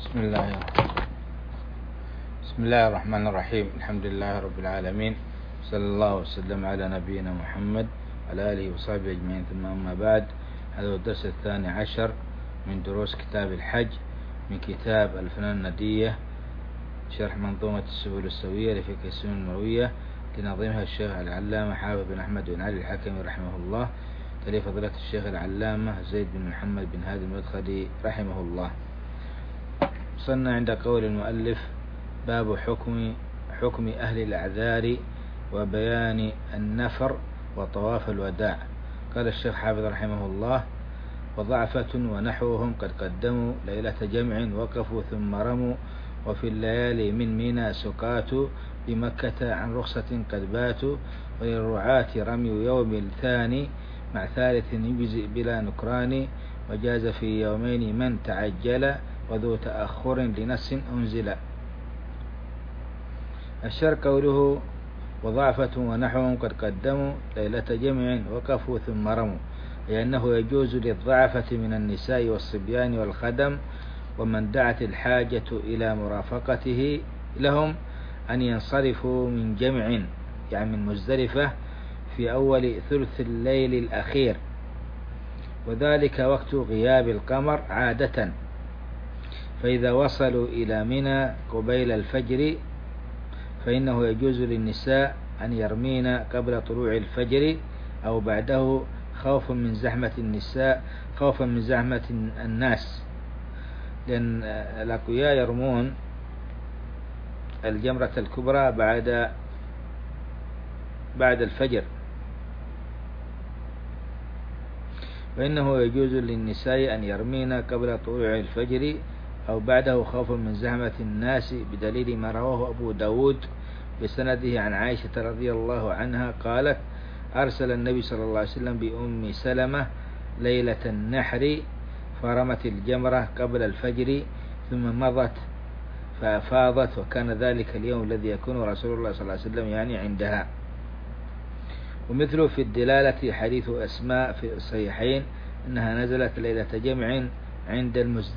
بسم الله الرحمن الرحيم. الحمد لله رب العالمين، صلى الله وسلم على نبينا محمد وعلى آله وصحبه أجمعين، ثم أما بعد. هذا هو الدرس 12 من دروس كتاب الحج من كتاب الفنون الندية، شرح منظومة السبل السوية لفقه السنن المروية لنظيمها الشيخ العلامة حافظ بن أحمد بن علي الحكمي رحمه الله، تلي فضيلة الشيخ العلامة زيد بن محمد بن هادي المدخلي رحمه الله. وصلنا عند قول المؤلف: باب حكم أهل الأعذار وبيان النفر وطواف الوداع. قال الشيخ حافظ رحمه الله: وضعفة ونحوهم قد قدموا ليلة جمع وقفوا ثم رموا، وفي الليالي من منى سقات بمكة عن رخصة قد باتوا، وللرعاة رمي يوم الثاني مع ثالث يجزئ بلا نكران، وجاز في يومين من تعجل وذو تأخر لنص أنزل. الشر قوله: وضعفة ونحوهم قد قدموا ليلة جمع وقفوا ثم رموا، لأنه يجوز للضعفة من النساء والصبيان والخدم ومن دعت الحاجة إلى مرافقته لهم أن ينصرفوا من جمع، يعني من مزدلفة، في أول ثلث الليل الأخير، وذلك وقت غياب القمر عادة. فإذا وصلوا إلى منى قبيل الفجر فإنه يجوز للنساء أن يرمين قبل طلوع الفجر أو بعده، خوفا من زحمة الناس، لأن الأقوياء يرمون الجمرة الكبرى بعد الفجر، فإنه يجوز للنساء أن يرمين قبل طلوع الفجر أو بعده خوفا من زحمة الناس، بدليل ما رواه أبو داود بسنده عن عائشة رضي الله عنها قالت: أرسل النبي صلى الله عليه وسلم بأم سلمة ليلة النحر فرمت الجمرة قبل الفجر ثم مضت فأفاضت، وكان ذلك اليوم الذي يكون رسول الله صلى الله عليه وسلم يعني عندها. ومثله في الدلالة حديث أسماء في الصحيحين أنها نزلت ليلة جمع عند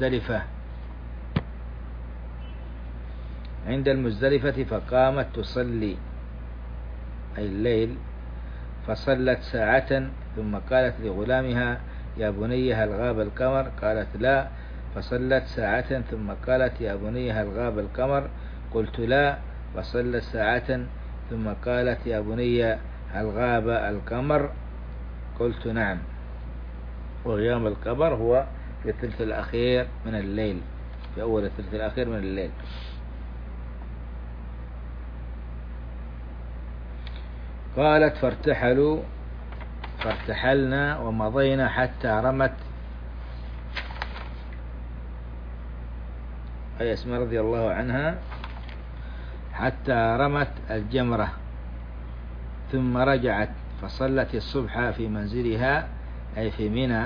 المزدلفة فقامت تصلي أي الليل، فصلت ساعة ثم قالت لغلامها: يا بني هل غاب القمر؟ قالت: لا. فصلت ساعة ثم قالت: يا بني هل غاب القمر؟ قلت: لا. فصلت ساعة ثم قالت: يا بني هل غاب القمر؟ قلت: نعم. وغياب القمر هو في الثلث الأخير من الليل، في أول الثلث الأخير من الليل. قالت: فارتحلنا ومضينا حتى رمت، أي أسماء رضي الله عنها، حتى رمت الجمرة، ثم رجعت فصلت الصبح في منزلها أي في منى،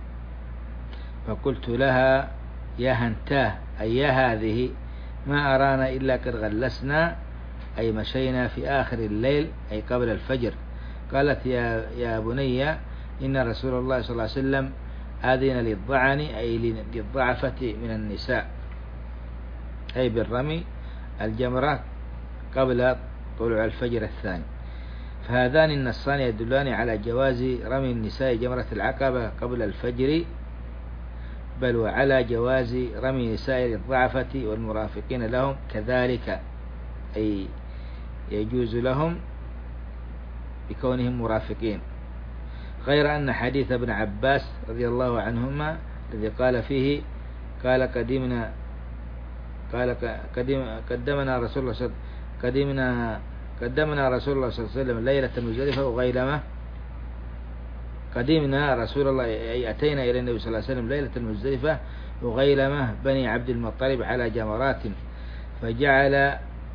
فقلت لها: يا هنتاه، أي يا هذه، ما أرانا إلا قد غلسنا، أي مشينا في آخر الليل أي قبل الفجر. قالت: يا بني إن رسول الله صلى الله عليه وسلم آذن للضعن أي للضعفة من النساء، أي بالرمي الجمرة قبل طلوع الفجر الثاني. فهذان النصان يدلان على جواز رمي النساء جمرة العقبة قبل الفجر، بل وعلى جواز رمي سائر الضعفة والمرافقين لهم كذلك، أي يجوز لهم بكونهم مرافقين، غير أن حديث ابن عباس رضي الله عنهما الذي قال فيه: قدمنا رسول الله صلى الله عليه وسلم ليلة المزدلفة وغيلمة. قدمنا رسول الله أي أتينا إلى النبي صلى الله عليه وسلم ليلة المزدلفة وغيلمة بني عبد المطلب على جمرات، فجعل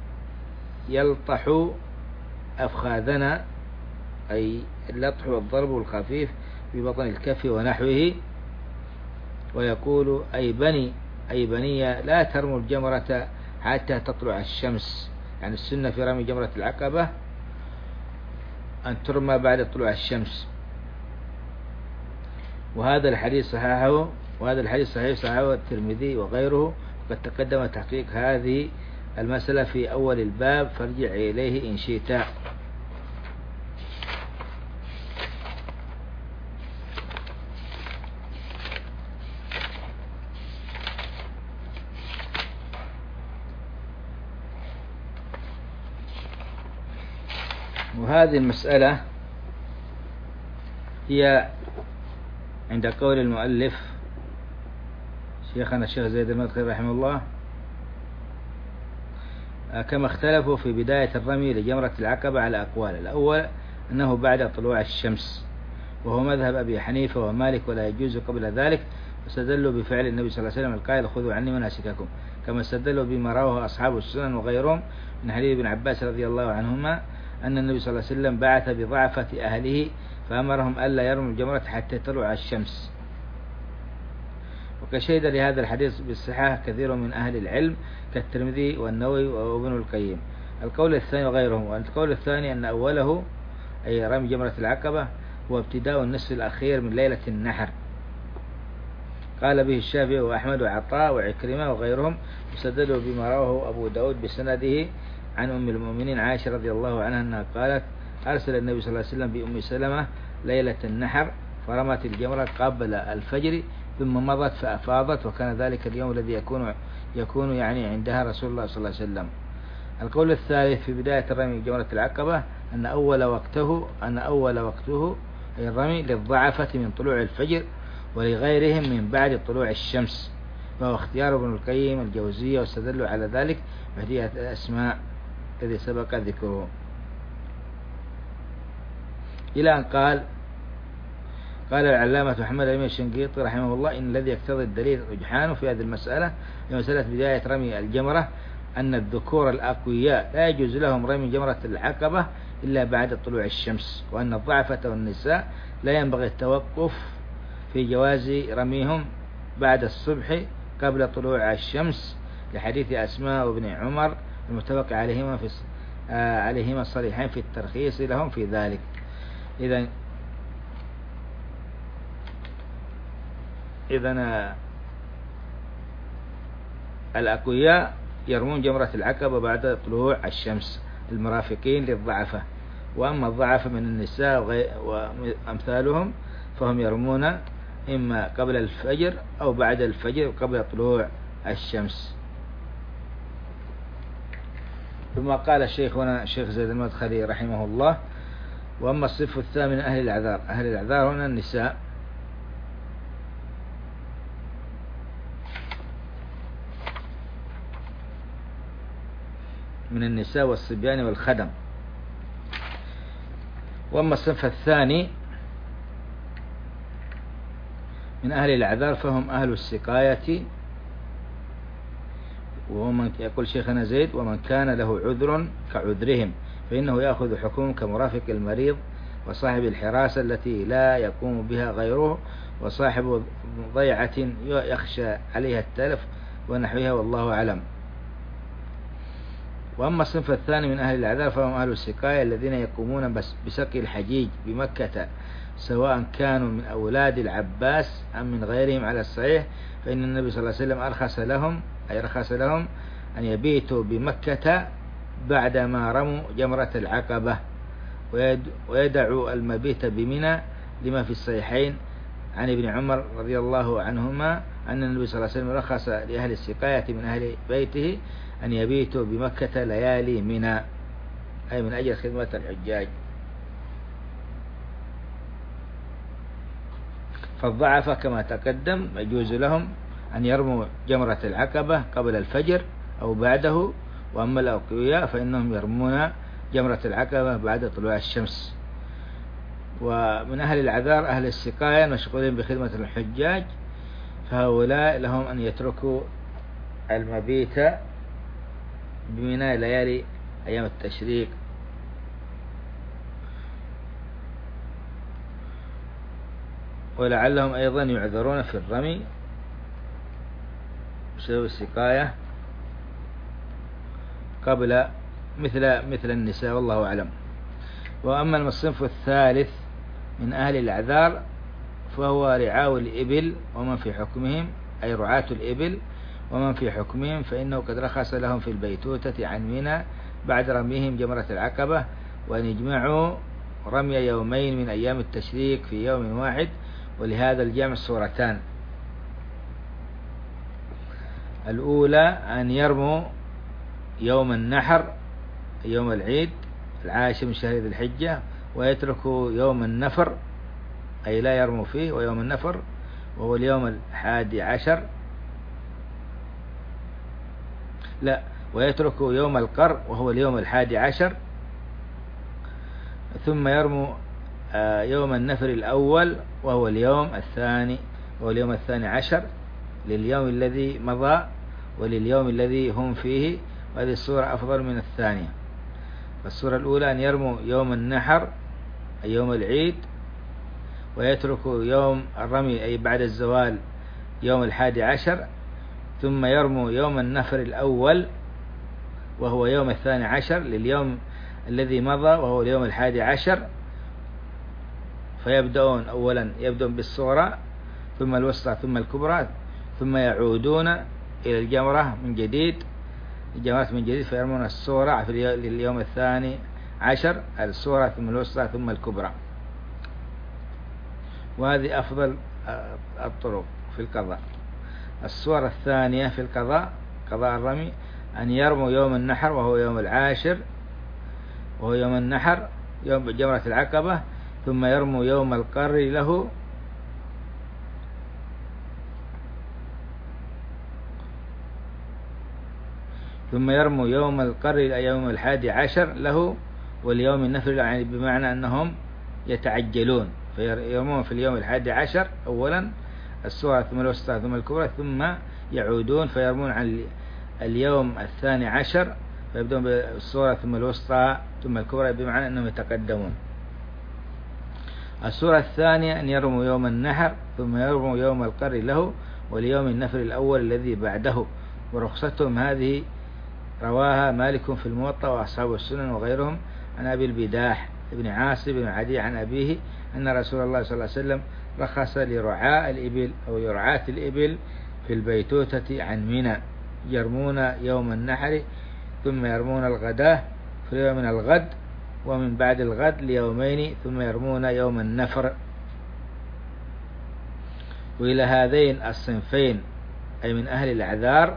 يلطح أفخاذنا، أي اللطح والضرب الخفيف ببطن الكف ونحوه، ويقول: أي بني لا ترموا الجمرة حتى تطلع الشمس، يعني السنة في رمي جمرة العقبة أن ترمى بعد طلوع الشمس. وهذا الحديث صححه الترمذي وغيره، وقد تقدم تحقيق هذه المسألة في أول الباب، فارجع إليه إن شئت. وهذه المسألة هي عند قول المؤلف شيخنا الشيخ زيد المدخلي رحمه الله كما اختلفوا في بداية الرمي لجمرة العقبة على أقوال. الأول أنه بعد طلوع الشمس، وهو مذهب أبي حنيفة ومالك، ولا يجوز قبل ذلك، واستدلوا بفعل النبي صلى الله عليه وسلم القائل خذوا عني مناسككم، كما استدلوا بما رواه أصحاب السنن وغيرهم من حديث ابن عباس رضي الله عنهما أن النبي صلى الله عليه وسلم بعث بضعفة أهله فأمرهم ألا يرموا الجمرة حتى تطلع الشمس. وقد شهد لهذا الحديث بالصحة كثير من أهل العلم كالترمذي والنووي وابن القيم. القول الثاني وغيرهم، والقول الثاني أن أوله أي رمي جمرة العقبة هو ابتداء النصف الأخير من ليلة النحر، قال به الشافعي وأحمد وعطاء وعكرمة وغيرهم، واستدلوا بما رواه أبو داود بسنده عن أم المؤمنين عائشة رضي الله عنها أنها قالت أرسل النبي صلى الله عليه وسلم بأم سلمة ليلة النحر فرمت الجمرة قبل الفجر ثم مضت فأفاضت، وكان ذلك اليوم الذي يكون يعني عندها رسول الله صلى الله عليه وسلم. القول الثالث في بداية الرمي بجمرة العقبة أن أول وقته أي الرمي للضعفة من طلوع الفجر ولغيرهم من بعد طلوع الشمس، وهو اختيار ابن القيم الجوزية، واستدلوا على ذلك بهدية الأسماء الذي سبق ذكره، إلى أن قال العلامة محمد أمين الشنقيطي رحمه الله إن الذي يقتضي الدليل رجحانه في هذه المسألة هي مسألة بداية رمي الجمرة أن الذكور الأقوياء لا يجوز لهم رمي جمرة العقبة إلا بعد طلوع الشمس، وأن الضعفة والنساء لا ينبغي التوقف في جواز رميهم بعد الصبح قبل طلوع الشمس، لحديث أسماء وابن عمر المتفق عليهما الصريحين في الترخيص لهم في ذلك. إذن الأقوياء يرمون جمرة العقبة بعد طلوع الشمس المرافقين للضعفة، وأما الضعفة من النساء وأمثالهم فهم يرمون إما قبل الفجر أو بعد الفجر قبل طلوع الشمس. ثم قال الشيخ زيد المدخلي رحمه الله وأما الصف الثامن أهل الأعذار. أهل الأعذار هنا النساء، من النساء والصبيان والخدم. وأما الصنف الثاني من أهل الأعذار فهم أهل السقاية، ومن يقول شيخنا زيد ومن كان له عذر كعذرهم فإنه يأخذ حكم كمرافق المريض وصاحب الحراسة التي لا يقوم بها غيره وصاحب ضيعة يخشى عليها التلف ونحوها، والله أعلم. وأما الصنف الثاني من أهل الأعذار فهم أهل السقاية الذين يقومون بسقي الحجيج بمكة سواء كانوا من أولاد العباس أم من غيرهم على الصحيح، فإن النبي صلى الله عليه وسلم رخص لهم أن يبيتوا بمكة بعدما رموا جمرة العقبة ويدعوا المبيت بمنى، لما في الصحيحين عن ابن عمر رضي الله عنهما أن النبي صلى الله عليه وسلم رخص لأهل السقاية من أهل بيته أن يبيتوا بمكة ليالي منى، أي من أجل خدمة الحجاج. فالضعفة كما تقدم يجوز لهم أن يرموا جمرة العقبة قبل الفجر أو بعده، وأما الأقوياء فإنهم يرمون جمرة العقبة بعد طلوع الشمس. ومن أهل الأعذار أهل السقاية مشغولين بخدمة الحجاج، فهؤلاء لهم أن يتركوا المبيت بمنى ليالي أيام التشريق. ولعلهم أيضا يعذرون في الرمي بسبب السقاية قبل مثل النساء، والله أعلم. وأما الصنف الثالث من أهل الأعذار فهو رعاء الإبل ومن في حكمهم، أي رعاة الإبل ومن في حكمهم فإنه قد رخص لهم في البيتوتة عن منى بعد رميهم جمرة العقبة، وأن يجمعوا رمي يومين من أيام التشريك في يوم واحد، ولهذا الجمع صورتان: الأولى أن يرموا يوم النحر يوم العيد 10 من شهر ذي الحجة، ويتركوا يوم النفر أي لا يرموا فيه، ويوم النفر وهو اليوم 11، ويتركوا يوم القر وهو اليوم 11، ثم يرموا يوم النفر الأول وهو اليوم الثاني، وهو اليوم 12 لليوم الذي مضى ولليوم الذي هم فيه، وهذه الصورة أفضل من الثانية. الصورة الأولى أن يرموا يوم النحر أي يوم العيد، ويتركوا يوم الرمي أي بعد الزوال يوم 11، ثم يرموا يوم النفر الأول وهو يوم 12 لليوم الذي مضى وهو اليوم 11. فيبدأون أولا بالصغرى ثم الوسطى ثم الكبرى، ثم يعودون إلى الجمرة من جديد، فيرمون الصغرى في اليوم 12 الصغرى ثم الوسطى ثم الكبرى. وهذه أفضل الطرق في القضاء. الصورة الثانية في القضاء، قضاء الرمي، أن يرموا يوم النحر وهو يوم 10 وهو يوم النحر يوم جمرة العقبة، ثم يرموا يوم القر له، ثم يرموا يوم القر يوم 11 له، واليوم النفر يعني بمعنى أنهم يتعجلون، فيرمون في اليوم 11 أولا الصغرى ثم الوسطى ثم الكبرى، ثم يعودون فيرمون عن اليوم 12، فيبدون بالصغرى ثم الوسطى ثم الكبرى بمعنى أنهم يتقدمون. الصورة الثانية أن يرموا يوم النحر ثم يرموا يوم القر له واليوم النفر الأول الذي بعده. ورخصتهم هذه رواها مالك في الموطأ وأصحاب السنن وغيرهم عن أبي البداح ابن عاصم بن عدي عن أبيه أن رسول الله صلى الله عليه وسلم رخص لرعاء الإبل أو يرعاة الإبل في البيتوتة عن منى، يرمون يوم النحر ثم يرمون الغداة في يوم من الغد، ومن بعد الغد ليومين، ثم يرمون يوم النفر. وإلى هذين الصنفين أي من أهل الأعذار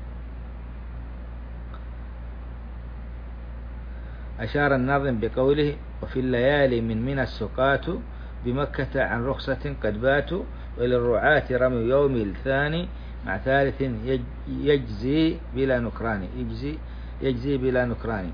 أشار الناظم بقوله: وفي الليالي من منى السقاة بمكة عن رخصة قد باتوا، وللرعاة رمي يوم الثاني مع ثالث يجزي بلا نكران.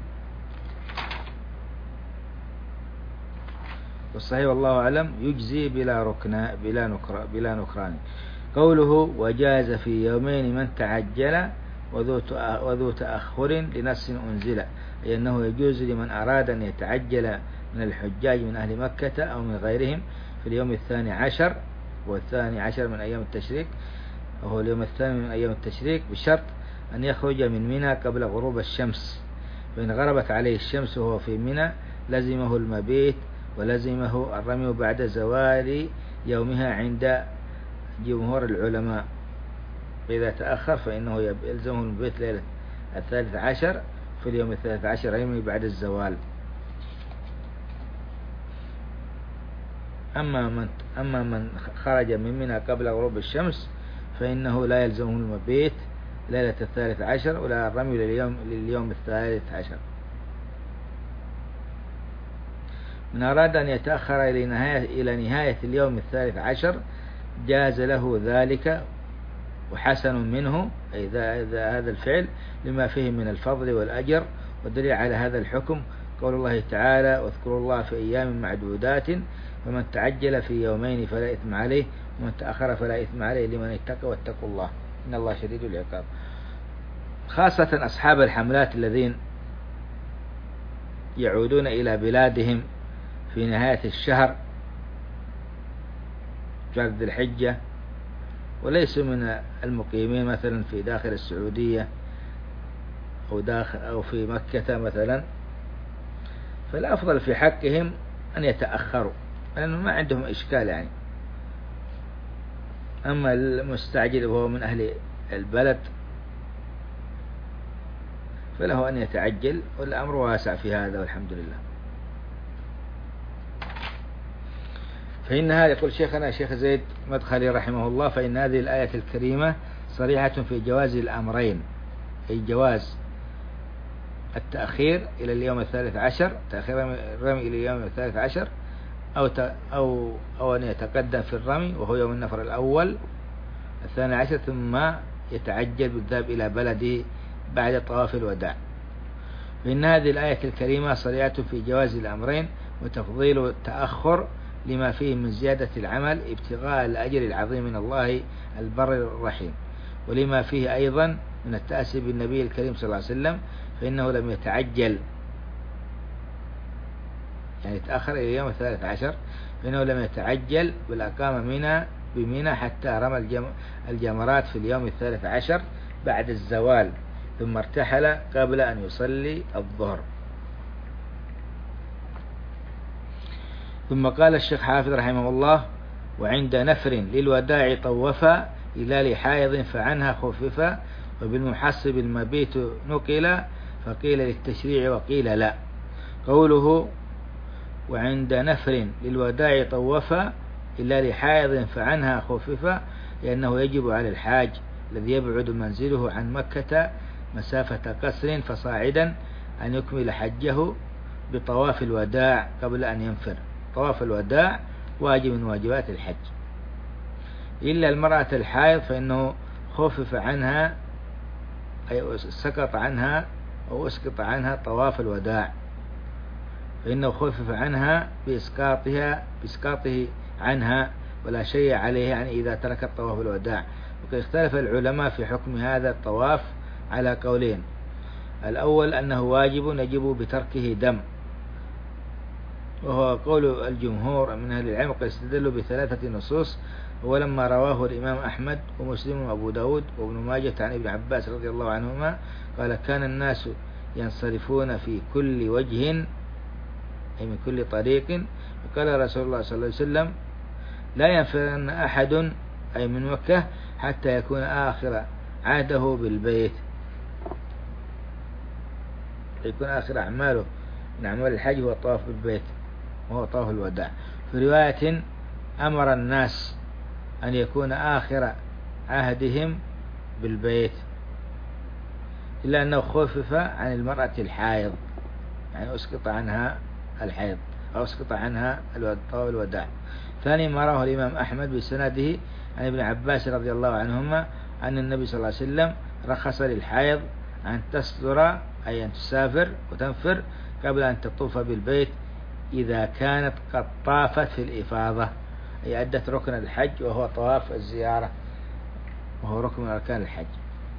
والصحيح والله أعلم يجزي بلا نكران. قوله: وجاز في يومين من تعجل وذو تأخر لنص أنزل، أي أنه يجوز لمن أراد أن يتعجل من الحجاج من أهل مكة أو من غيرهم في اليوم 12، والثاني من أيام التشريك، وهو اليوم الثاني من أيام التشريك، بشرط أن يخرج من منى قبل غروب الشمس، فإن غربت عليه الشمس وهو في منى لزمه المبيت ولزمه الرمي بعد زوال يومها عند جمهور العلماء. فإذا تأخر فإنه يلزمه المبيت ليلة 13 في اليوم 13 يومي بعد الزوال. أما من خرج من منى قبل غروب الشمس فإنه لا يلزمه المبيت ليلة 13 ولا الرمي لليوم 13. من أراد أن يتأخر إلى نهاية اليوم 13 جاز له ذلك، وحسن منه أي هذا الفعل لما فيه من الفضل والأجر. والدليل على هذا الحكم قول الله تعالى: واذكروا الله في أيام معدودات، فمن تعجل في يومين فلا إثم عليه، ومن تأخر فلا إثم عليه لمن اتقى واتقوا الله إن الله شديد العقاب. خاصة أصحاب الحملات الذين يعودون إلى بلادهم في نهاية الشهر شهر ذي الحجة، وليسوا من المقيمين مثلا في داخل السعودية أو في مكة مثلا، فالأفضل في حقهم أن يتأخروا لأنه ما عندهم إشكال يعني. أما المستعجل وهو من أهل البلد فله أن يتعجل، والأمر واسع في هذا والحمد لله. فإن هذا، يقول شيخنا الشيخ زيد مدخلي رحمه الله، فإن هذه الآية الكريمة صريحة في جواز الأمرين، أي جواز التأخير إلى اليوم 13، تأخير الرمي إلى اليوم 13، أو أن يتقدم في الرمي وهو يوم النفر الأول 12، ثم يتعجل بالذهاب إلى بلده بعد طواف الوداع. فإن هذه الآية الكريمة صريحة في جواز الأمرين، وتفضيل التأخر لما فيه من زيادة العمل ابتغاء الأجر العظيم من الله البر الرحيم، ولما فيه أيضا من التأسي بالنبي الكريم صلى الله عليه وسلم، فإنه لم يتعجل، يعني تأخر إلى يوم 13، فإنه لم يتعجل بل أقام بمنى حتى رمى الجمرات في اليوم 13 بعد الزوال، ثم ارتحل قبل أن يصلي الظهر. ثم قال الشيخ حافظ رحمه الله: وعند نفر للوداع طوفا إلى لحائض فعنها خففا، وبالمحصب المبيت نقل، فقيل للتشريع وقيل لا. قوله وعند نفر للوداع طوفا إلى لحائض فعنها خففا، لأنه يجب على الحاج الذي يبعد منزله عن مكة مسافة قصر فصاعدا أن يكمل حجه بطواف الوداع قبل أن ينفر. طواف الوداع واجب من واجبات الحج، إلا المرأة الحائض فإنه خفف عنها، أي سقط عنها أو أسقط عنها طواف الوداع، فإنه خفف عنها بإسقاطه عنها ولا شيء عليه، يعني إذا تركت طواف الوداع. وقد اختلف العلماء في حكم هذا الطواف على قولين: الأول أنه واجب يجب بتركه دم، وهو قول الجمهور من أهل العلم، قد استدلوا بثلاثة نصوص. ولما رواه الإمام أحمد ومسلم وأبو داود وابن ماجه عن ابن عباس رضي الله عنهما قال: كان الناس ينصرفون في كل وجه، أي من كل طريق، وقال رسول الله صلى الله عليه وسلم: لا ينفرن أحد، أي من مكة، حتى يكون آخر عهده بالبيت، يكون آخر أعماله من أعمال الحج هو الطواف بالبيت وهو طواف الوداع. في رواية: أمر الناس أن يكون آخر عهدهم بالبيت، إلا أنه خفف عن المرأة الحائض، يعني أسقط عنها الحيض أو أسقط عنها طواف الوداع. ثاني ما رواه الإمام أحمد بسنده عن ابن عباس رضي الله عنهما أن النبي صلى الله عليه وسلم رخص للحائض أن تصدر، أي أن تسافر وتنفر قبل أن تطوف بالبيت إذا كانت قد طافت في الإفاضة، أي أدت ركن الحج وهو طواف الزيارة، وهو ركن من أركان الحج.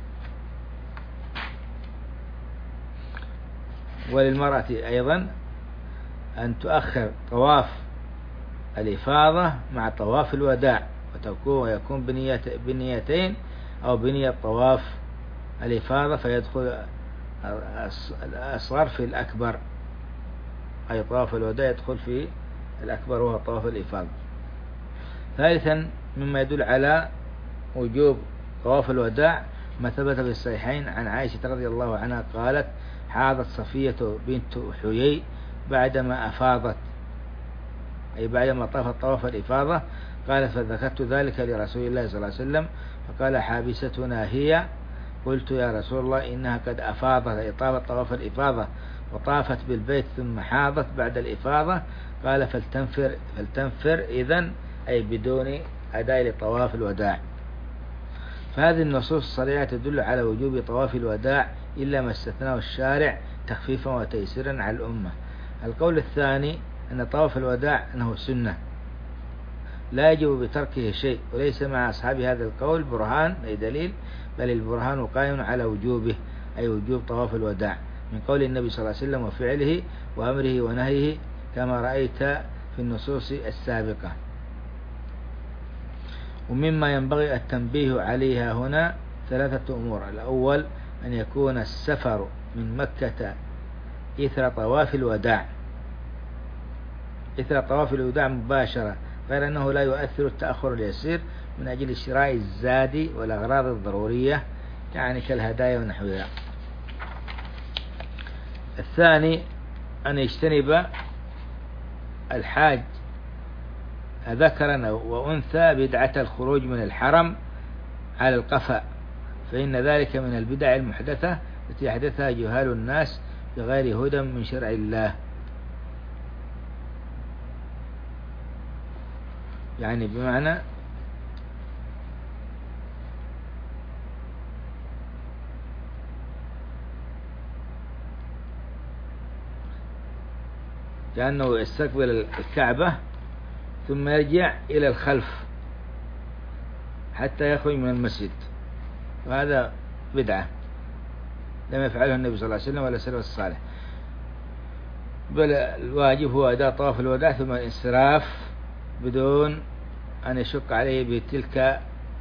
وللمرأة أيضا أن تؤخر طواف الإفاضة مع طواف الوداع، ويكون بنيتين أو بنية طواف الإفاضة، فيدخل الأصغر في الأكبر، أي طواف الوداع يدخل في الأكبر وهو طواف الإفاضة. ثالثا مما يدل على وجوب طواف الوداع ما ثبت في الصحيحين عن عائشة رضي الله عنها قالت: حاضت صفية بنت حيي بعدما أفاضت، أي بعدما طافت طواف الإفاضة، قالت: فذكرت ذلك لرسول الله صلى الله عليه وسلم فقال: حابستنا هي. قلت: يا رسول الله إنها قد أفاضت، أي طافت طواف الإفاضة وطافت بالبيت ثم حاضت بعد الإفاضة. قال: فلتنفر إذن، أي بدون أداء لطواف الوداع. فهذه النصوص الصريحة تدل على وجوب طواف الوداع، إلا ما استثناه الشارع تخفيفا وتيسيرا على الأمة. القول الثاني أن طواف الوداع أنه سنة لا يجب بتركه شيء، وليس مع أصحاب هذا القول برهان أي دليل، بل البرهان قائم على وجوبه، أي وجوب طواف الوداع، من قول النبي صلى الله عليه وسلم وفعله وأمره ونهيه كما رأيت في النصوص السابقة. ومما ينبغي التنبيه عليها هنا ثلاثة أمور: الأول أن يكون السفر من مكة إثر طواف الوداع مباشرة، غير أنه لا يؤثر التأخر اليسير من أجل شراء الزاد والأغراض الضرورية، يعني كالهدايا ونحوها. الثاني أن يجتنب الحاج ذكرا وأنثى بدعة الخروج من الحرم على القفا، فإن ذلك من البدع المحدثة التي أحدثها جهال الناس بغير هدى من شرع الله. يعني بمعنى كأنه يستقبل الكعبة ثم يرجع إلى الخلف حتى يخرج من المسجد، وهذا بدعة لم يفعله النبي صلى الله عليه وسلم ولا السلف الصالح، بل الواجب هو أداء طواف الوداع ثم الانصراف بدون أن يشق عليه بتلك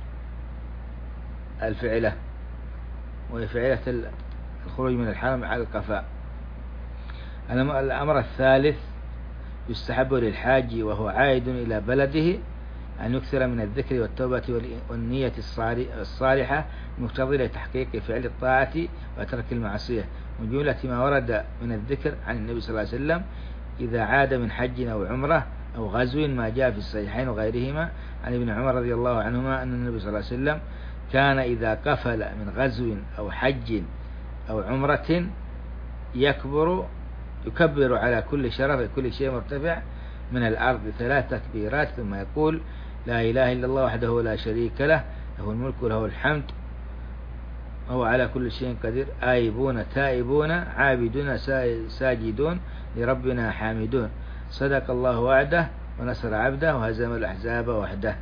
الفعلة، وهي فعلة الخروج من الحرم على القفاء. الأمر الثالث يستحب للحاج وهو عائد إلى بلده أن يكثر من الذكر والتوبة والنية الصالحة المقتضية لتحقيق فعل الطاعة وترك المعصية، من جملة ما ورد من الذكر عن النبي صلى الله عليه وسلم إذا عاد من حج أو عمرة أو غزو، ما جاء في الصحيحين وغيرهما عن ابن عمر رضي الله عنهما أن النبي صلى الله عليه وسلم كان إذا قفل من غزو أو حج أو عمرة يكبر على كل شرف كل شيء مرتفع من الأرض 3 تكبيرات، ثم يقول لا إله إلا الله وحده لا شريك له، له الملك وله الحمد وهو على كل شيء قدير، آيبون تائبون عابدون ساجدون لربنا حامدون، صدق الله وعده ونصر عبده وهزم الأحزاب وحده.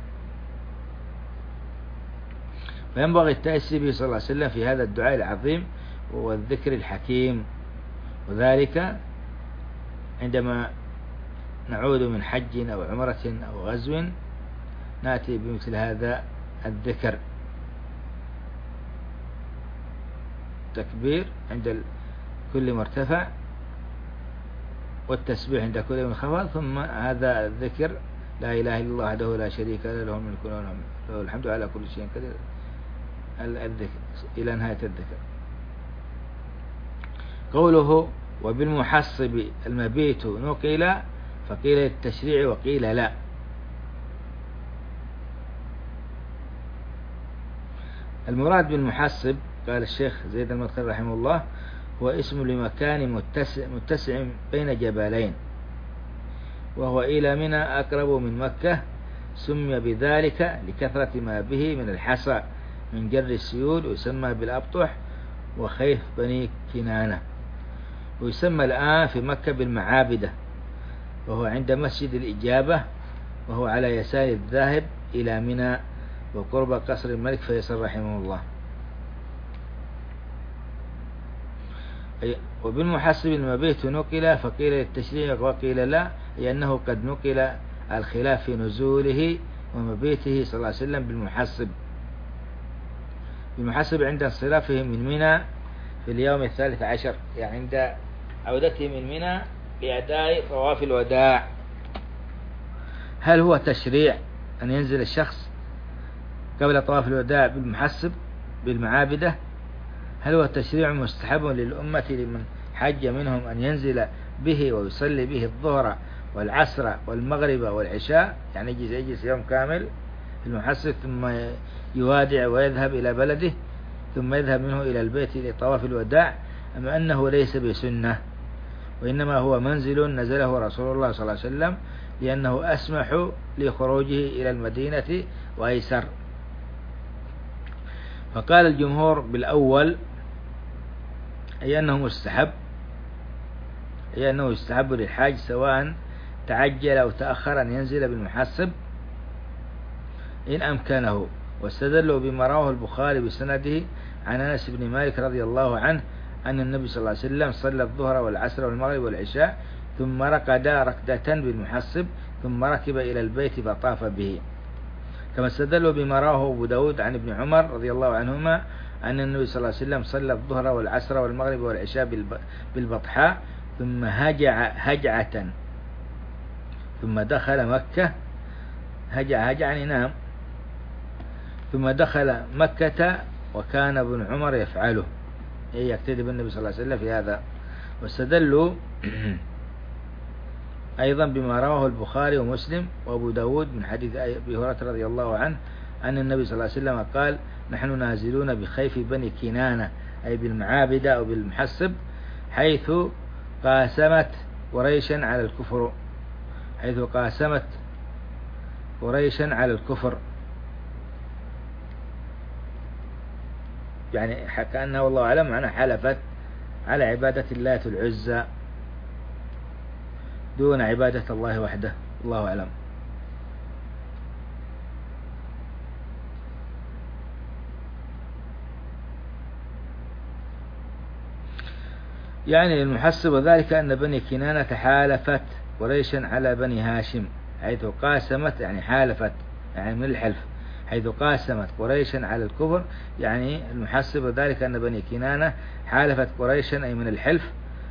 فينبغي التأسي به صلى الله عليه وسلم في هذا الدعاء العظيم والذكر الحكيم، وذلك عندما نعود من حج أو عمرة أو غزو نأتي بمثل هذا الذكر، تكبير عند كل مرتفع والتسبيح عند كل منخفض، ثم هذا الذكر لا إله إلا الله وحده لا شريك له، له الملك وله الحمد على كل شيء قدير، الذكر إلى نهاية الذكر. قوله وبالمحصب المبيت نقل، فقيل للتشريع وقيل لا. المراد بالمحصب قال الشيخ زيد المدخلي رحمه الله هو اسم لمكان متسع بين جبلين، وهو إلى منى أقرب من مكة، سمي بذلك لكثرة ما به من الحصى من جر السيول، ويسمى بالأبطح وخيف بني كنانة، ويسمى الآن في مكة بالمعابدة، وهو عند مسجد الإجابة، وهو على يسار الذاهب إلى منى وقرب قصر الملك فيصل رحمه الله. وبالمحصب المبيت نقل، فقيل للتشريع وقيل لا، لأنه قد نقل الخلاف في نزوله ومبيته صلى الله عليه وسلم بالمحصب عند انصرافه من منى في اليوم 13، يعني عند عودته من منى لأداء طواف الوداع. هل هو تشريع أن ينزل الشخص قبل طواف الوداع بالمحصب بالمعابدة؟ هل هو تشريع مستحب للأمة لمن حج منهم أن ينزل به ويصلي به الظهر والعصر والمغرب والعشاء، يعني يجلس يوم كامل في المحصب ثم يوادع ويذهب إلى بلده ثم يذهب منه إلى البيت لطواف الوداع، أم أنه ليس بسنة وإنما هو منزل نزله رسول الله صلى الله عليه وسلم لأنه أسمح لخروجه إلى المدينة وأيسر؟ فقال الجمهور بالأول، أي أنه يستحب للحاج سواء تعجل أو تأخر أن ينزل بالمحصب إن أمكنه، واستدلوا بما رواه البخاري بسنده عن أنس بن مالك رضي الله عنه أن النبي صلى الله عليه وسلم صلى الظهر والعصر والمغرب والعشاء ثم رقد ركدة بالمحصب ثم ركب إلى البيت فطاف به. كما استدلوا بما رواه أبو داود عن ابن عمر رضي الله عنهما أن النبي صلى الله عليه وسلم صلى الظهر والعصر والمغرب والعشاء بالبطحاء ثم هجعة ثم دخل مكة، هجع نام، ثم دخل مكة وكان ابن عمر يفعله، أي يقتدي بالنبي صلى الله عليه وسلم في هذا. واستدلوا أيضا بما رواه البخاري ومسلم وأبو داود من حديث أبي هريرة رضي الله عنه أن النبي صلى الله عليه وسلم قال: نحن نازلون بخيف بني كنانة، أي بالمعابدة أو بالمحسب، حيث قاسمت قريشا على الكفر، حيث قاسمت قريشا على الكفر، يعني كأنه والله أعلم معنى حلفت على عبادة اللات العزى دون عبادة الله وحده، الله أعلم. يعني المحسب ذلك أن بني كنانة حالفت قريشا على بني هاشم، حيث قاسمت يعني حالفت يعني من الحلف، حيث قاسمت قريشا على الكفر، يعني المحسب ذلك أن بني كنانة حالفت قريشا أي من الحلف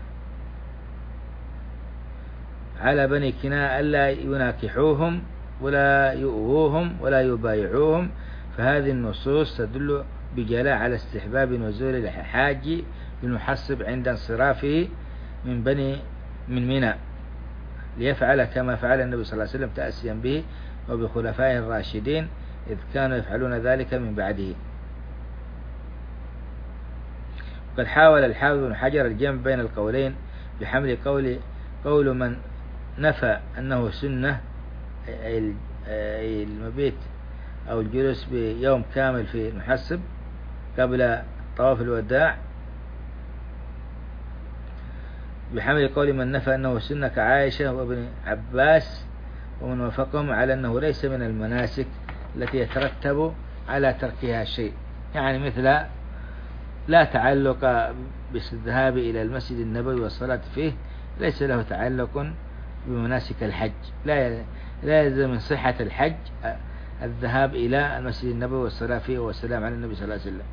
على بني كنانة ألا يناكحوهم ولا يؤووهم ولا يبايعوهم. فهذه النصوص تدل بجلاء على استحباب نزول الحاج بالمحسب عند انصرافه من منى، ليفعل كما فعل النبي صلى الله عليه وسلم تأسيا به وبخلفائه الراشدين، إذ كانوا يفعلون ذلك من بعده. وقد حاول الحافظ بن حجر الجمع بين القولين بحمل قول من نفى أنه سنة أي المبيت أو الجلوس بيوم كامل في المحسب قبل طواف الوداع، بحمل قول من نفى أنه سنة كعائشة وابن عباس ومن وافقهم على أنه ليس من المناسك التي يترتب على تركها شيء، يعني مثل لا تعلق بالذهاب إلى المسجد النبوي والصلاة فيه، ليس له تعلق بمناسك الحج، لا يلزم من صحة الحج الذهاب إلى المسجد النبوي والصلاة فيه والسلام على النبي صلى الله عليه وسلم.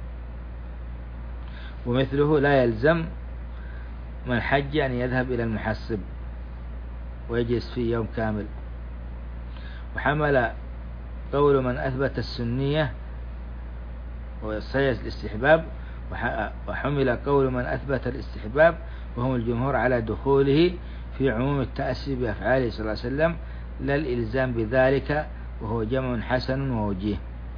ومثله لا يلزم من حج أن يذهب إلى المحسب ويجلس فيه يوم كامل. وحمل قول من أثبت السنية وصحيح الاستحباب، وحمل قول من أثبت الاستحباب وهم الجمهور على دخوله في عموم التأسي بأفعاله صلى الله عليه وسلم، لا الإلزام بذلك، وهو جمع حسن ووجيه.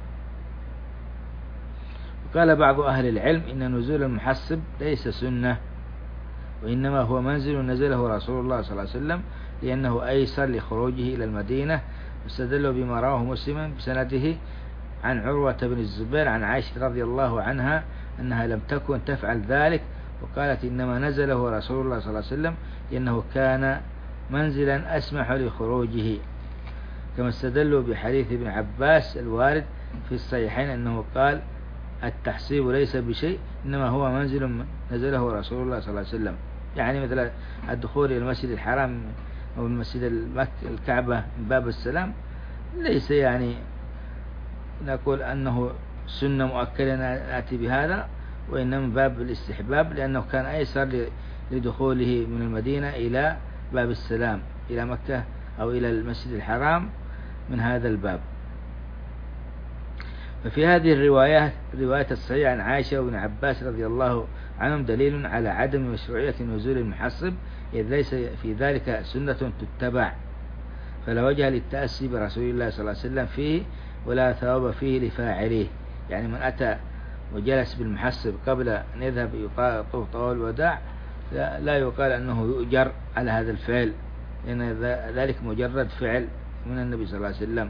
وقال بعض أهل العلم إن نزول المحسب ليس سنة، وإنما هو منزل نزله رسول الله صلى الله عليه وسلم لأنه أيسر لخروجه إلى المدينة. واستدلوا بما رواه مسلم بسنده عن عروة بن الزبير عن عائشة رضي الله عنها أنها لم تكن تفعل ذلك، وقالت إنما نزله رسول الله صلى الله عليه وسلم لأنه كان منزلا أسمح لخروجه. كما استدلوا بحديث ابن عباس الوارد في الصحيحين أنه قال: التحصيب ليس بشيء، إنما هو منزل نزله رسول الله صلى الله عليه وسلم، يعني مثل الدخول إلى المسجد الحرام أو المسجد الكعبة من باب السلام، ليس يعني نقول أنه سنة مؤكدة نأتي بهذا، وإنما من باب الاستحباب، لأنه كان أيسر لدخوله من المدينة إلى باب السلام إلى مكة أو إلى المسجد الحرام من هذا الباب. ففي هذه الروايات رواية الصحيحة عن عائشة وابن عباس رضي الله عنهم دليل على عدم مشروعية نزول المحصب، إذ ليس في ذلك سنة تتبع، فلا وجه للتأسي برسول الله صلى الله عليه وسلم فيه ولا ثواب فيه لفاعله. يعني من أتى وجلس بالمحصب قبل أن يذهب يطوف طواف الوداع لا يقال أنه يؤجر على هذا الفعل، لأن ذلك مجرد فعل من النبي صلى الله عليه وسلم،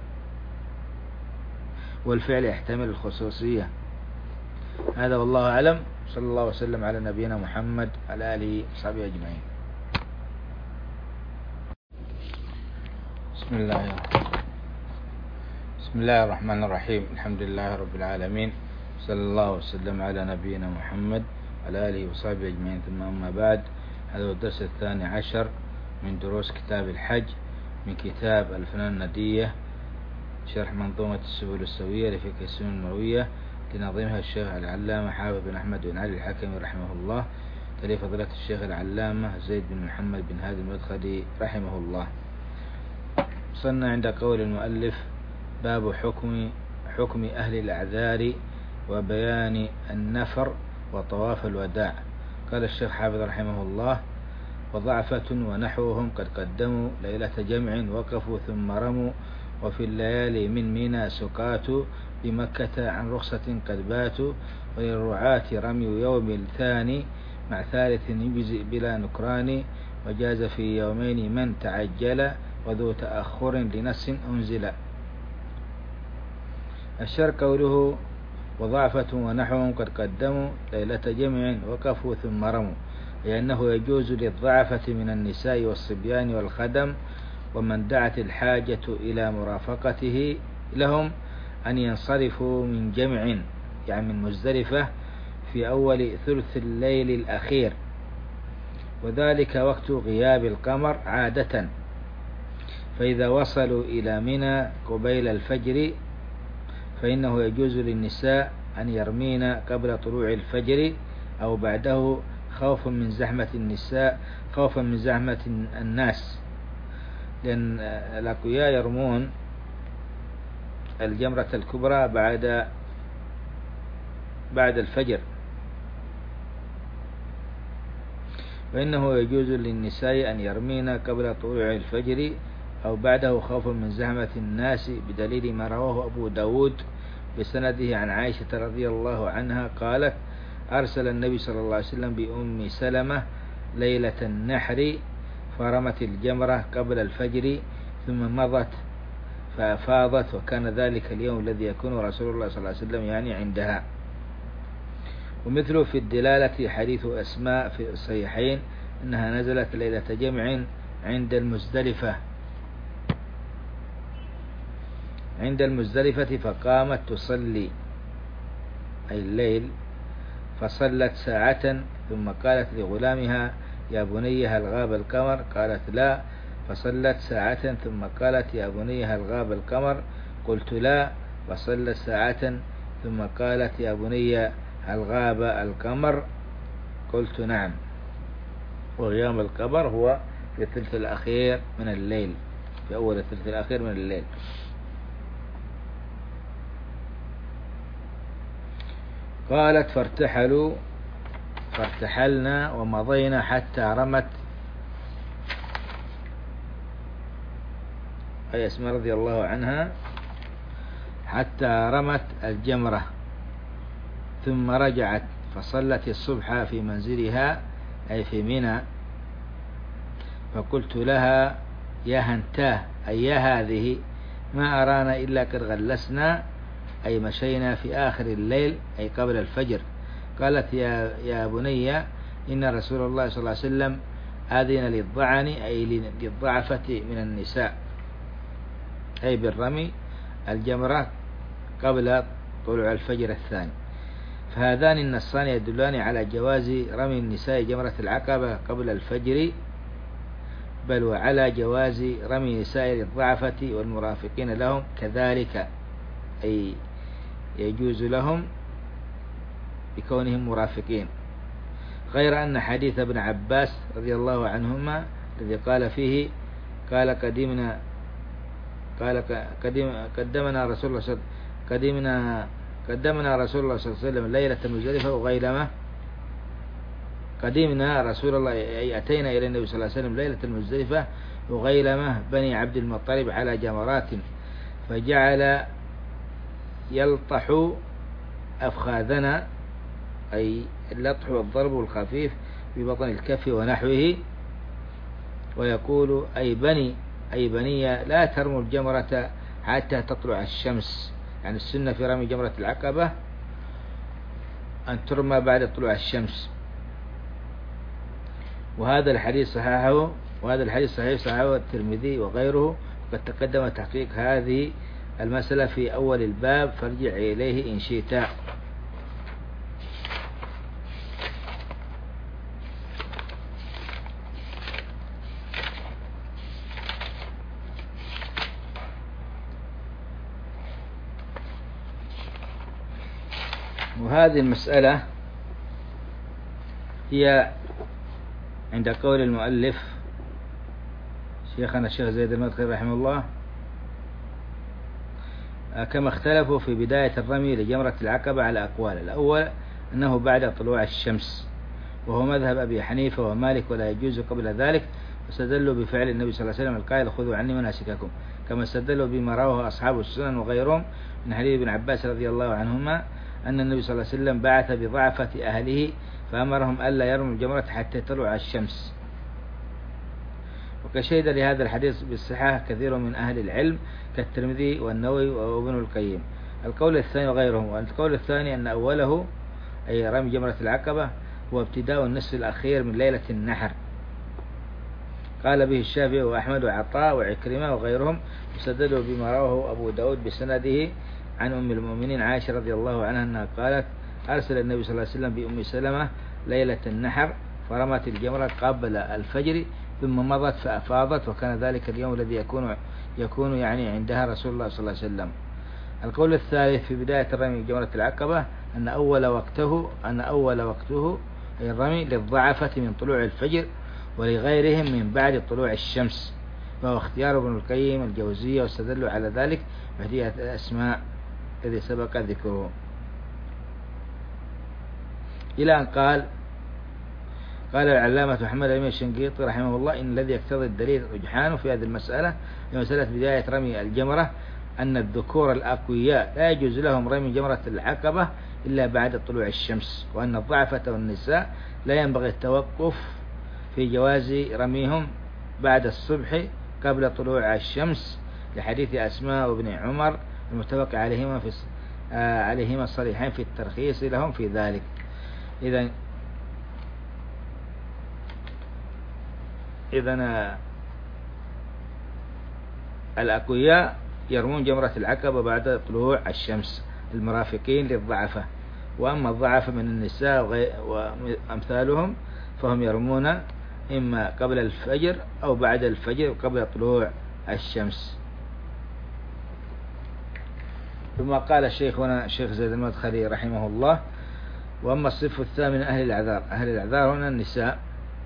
والفعل يحتمل الخصوصية. هذا والله أعلم، صلى الله وسلم على نبينا محمد على آله وصحبه أجمعين. بسم الله الرحمن الرحيم. الحمد لله رب العالمين، صلى الله وسلم على نبينا محمد على آله وصحبه أجمعين. ثم أما بعد، هذا هو الدرس 12 من دروس كتاب الحج من كتاب الفنون الندية، شرح منظومة السبل السوية لفقه السنن النبوية لنظيمها الشيخ العلامة حافظ بن أحمد بن علي الحكمي رحمه الله، تلي فضيلة الشيخ العلامة زيد بن محمد بن هادي المدخلي رحمه الله. وصلنا عند قول المؤلف: باب حكم أهل الأعذار وبيان النفر وطواف الوداع. قال الشيخ حافظ رحمه الله: وضعفة ونحوهم قد قدموا ليلة جمع وقفوا ثم رموا، وفي الليالي من منى سكاتوا، بمكة عن رخصة قد باتوا، وللرعاة رمي يوم الثاني مع ثالث يجزئ بلا نكران، وجاز في يومين من تعجل، وذو تأخر لنص أنزل. الشر قوله وضعفة ونحوهم قد قدموا ليلة جمع وقفوا ثم رموا، لأنه يجوز للضعفة من النساء والصبيان والخدم ومن دعت الحاجة إلى مرافقته لهم أن ينصرفوا من جمع، يعني من مزدلفة، في أول ثلث الليل الأخير، وذلك وقت غياب القمر عادة. فإذا وصلوا إلى منى قبيل الفجر فإنه يجوز للنساء أن يرمين قبل طلوع الفجر أو بعده، خوفا من زحمة الناس، لأن الأقوياء يرمون الجمرة الكبرى بعد الفجر، فإنه يجوز للنساء أن يرمين قبل طلوع الفجر أو بعده خوفا من زحمة الناس، بدليل ما رواه أبو داود بسنده عن عائشة رضي الله عنها قالت: أرسل النبي صلى الله عليه وسلم بأم سلمة ليلة النحر فرمت الجمرة قبل الفجر ثم مضت فأفاضت، وكان ذلك اليوم الذي يكون رسول الله صلى الله عليه وسلم يعني عندها. ومثله في الدلالة حديث أسماء في الصحيحين أنها نزلت ليلة جمع عند المزدلفة فقامت تصلي أي الليل، فصلت ساعة ثم قالت لغلامها: يا بني هل غاب القمر؟ قالت: لا. فصلت ساعة ثم قالت: يا بني هل غاب القمر؟ قلت: لا. فصلت ساعة ثم قالت: يا بني هل غاب القمر؟ قلت: نعم. وغياب القمر هو في الثلث الأخير من الليل، في أول الثلث الأخير من الليل. قالت: فارتحلنا ومضينا حتى رمت، أي أسماء رضي الله عنها، حتى رمت الجمرة، ثم رجعت فصلت الصبح في منزلها أي في منى، فقلت لها: يا هنتاه، أي يا هذه، ما أرانا إلا قد غلسنا، أي مشينا في آخر الليل أي قبل الفجر. قالت: يا بني إن رسول الله صلى الله عليه وسلم آذن للضعن أي للضعفة من النساء، أي بالرمي الجمرة قبل طلوع الفجر الثاني. فهذان النصان يدلان على جواز رمي النساء جمرة العقبة قبل الفجر، بل وعلى جواز رمي نساء الضعفة والمرافقين لهم كذلك، أي يجوز لهم بكونهم مرافقين، غير أن حديث ابن عباس رضي الله عنهما الذي قال فيه قدمنا رسول الله صلى الله عليه وسلم ليلة مزدلفة وغيلمة، قدمنا رسول الله أي أتينا إلى النبي صلى الله عليه وسلم ليلة المزدلفة وغيلمة بني عبد المطلب على جمرات، فجعل يلطح أفخاذنا، أي اللطح والضرب الخفيف ببطن الكف ونحوه، ويقول: أي بني لا ترموا الجمرة حتى تطلع الشمس، يعني السنة في رمي جمرة العقبة أن ترمى بعد طلوع الشمس. وهذا الحديث صحيحه الترمذي وغيره، وقد تقدم تحقيق هذه المسألة في أول الباب، فارجع إليه إن شئت. وهذه المسألة هي عند قول المؤلف شيخنا الشيخ زيد المدخلي رحمه الله: كما اختلفوا في بداية الرمي لجمرة العقبة على أقوال. الأول أنه بعد طلوع الشمس، وهو مذهب أبي حنيفة ومالك، ولا يجوز قبل ذلك. واستدلوا بفعل النبي صلى الله عليه وسلم القائل خذوا عني مناسككم، كما استدلوا بما رواه أصحاب السنن وغيرهم من حديث ابن عباس رضي الله عنهما أن النبي صلى الله عليه وسلم بعث بضعفة أهله فأمرهم ألا يرموا الجمرة حتى تطلع الشمس. وكشهد لهذا الحديث بالصحة كثير من أهل العلم كالترمذي والنووي وابن القيم. القول الثاني وغيرهم، والقول الثاني أن أوله أي رمي جمرة العقبة هو ابتداء النصف الأخير من ليلة النحر، قال به الشافعي وأحمد وعطاء وعكرمة وغيرهم، واستدلوا بما رواه أبو داود بسنده عن أم المؤمنين عائشة رضي الله عنها أنها قالت أرسل النبي صلى الله عليه وسلم بأم سلمة ليلة النحر فرمت الجمرة قبل الفجر ثم مضت فأفاضت، وكان ذلك اليوم الذي يكون يعني عندها رسول الله صلى الله عليه وسلم. القول الثالث في بداية الرمي جمرة العقبة أن أول وقته أي الرمي للضعفة من طلوع الفجر ولغيرهم من بعد طلوع الشمس، وهو اختيار ابن القيم الجوزية، واستدلوا على ذلك بهدية الأسماء الذي سبق ذكره، إلى أن قال العلامة محمد أمين الشنقيطي رحمه الله إن الذي يقتضي الدليل رجحانه في هذه المسألة في مسألة بداية رمي الجمرة أن الذكور الأقوياء لا يجوز لهم رمي جمرة العقبة إلا بعد طلوع الشمس، وأن الضعفة والنساء لا ينبغي التوقف في جواز رميهم بعد الصبح قبل طلوع الشمس، لحديث أسماء وابن عمر المتفق عليهما الصريحين في الترخيص لهم في ذلك. إذن الأقوياء يرمون جمرة العقبة بعد طلوع الشمس المرافقين للضعفة، وأما الضعفة من النساء وأمثالهم فهم يرمون إما قبل الفجر أو بعد الفجر قبل طلوع الشمس. ثم قال شيخنا الشيخ زيد المدخلي رحمه الله وأما الصف الثامن أهل الأعذار. أهل الأعذار هنا النساء،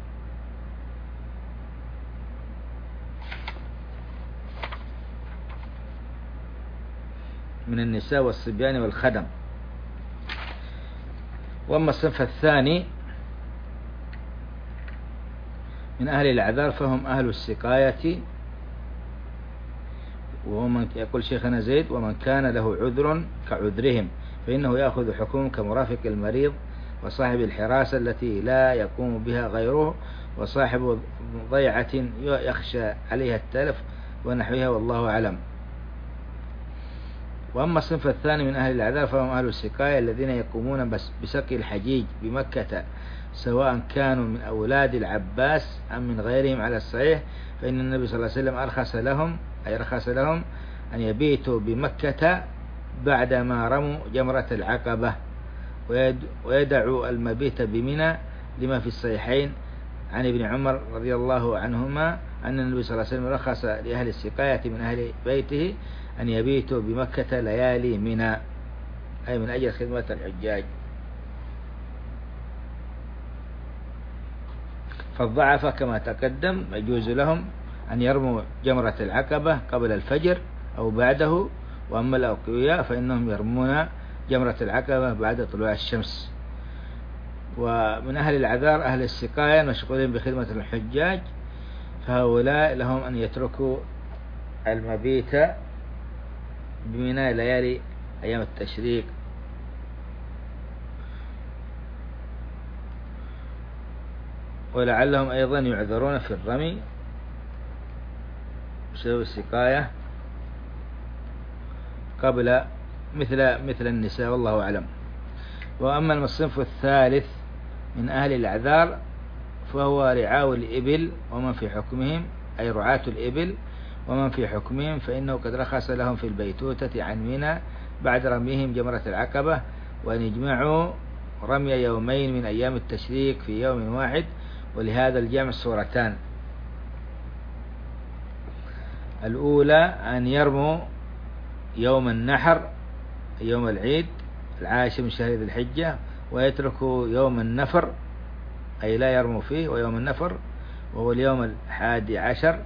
من النساء والصبيان والخدم. وأما الصنف الثاني من أهل الأعذار فهم أهل السقاية، ومن يقول شيخنا زيد ومن كان له عذر كعذرهم فإنه يأخذ حكم كمرافق المريض وصاحب الحراسة التي لا يقوم بها غيره وصاحب ضيعة يخشى عليها التلف ونحوها، والله أعلم. وأما الصنف الثاني من أهل الأعذار فهم أهل السقاية الذين يقومون بسقي الحجيج بمكة سواء كانوا من أولاد العباس أم من غيرهم على الصحيح، فإن النبي صلى الله عليه وسلم رخص لهم أن يبيتوا بمكة بعدما رموا جمرة العقبة ويدعوا المبيت بمنى، لما في الصحيحين عن ابن عمر رضي الله عنهما أن النبي صلى الله عليه وسلم رخص لأهل السقاية من أهل بيته أن يبيتوا بمكة ليالي منى، أي من أجل خدمة الحجاج. فالضعفة كما تقدم يجوز لهم أن يرموا جمرة العقبة قبل الفجر أو بعده، وأما الأقوياء فإنهم يرمون جمرة العقبة بعد طلوع الشمس. ومن أهل الأعذار أهل السقاية مشغولين بخدمة الحجاج، فهؤلاء لهم أن يتركوا المبيت بمنى ليالي أيام التشريق. ولعلهم أيضا يعذرون في الرمي بسبب السقاية قبل مثل النساء، والله أعلم. وأما الصنف الثالث من أهل الأعذار فهو رعاء الإبل ومن في حكمهم، أي رعاة الإبل ومن في حكمهم، فإنه قد رخص لهم في البيتوتة عن منى بعد رميهم جمرة العقبة، وأن يجمعوا رمي يومين من أيام التشريق في يوم واحد، ولهذا الجمع صورتان: الأولى أن يرموا يوم النحر يوم العيد العاشر من شهر ذي الحجة، ويتركوا يوم النفر أي لا يرموا فيه، ويوم النفر وهو اليوم 11،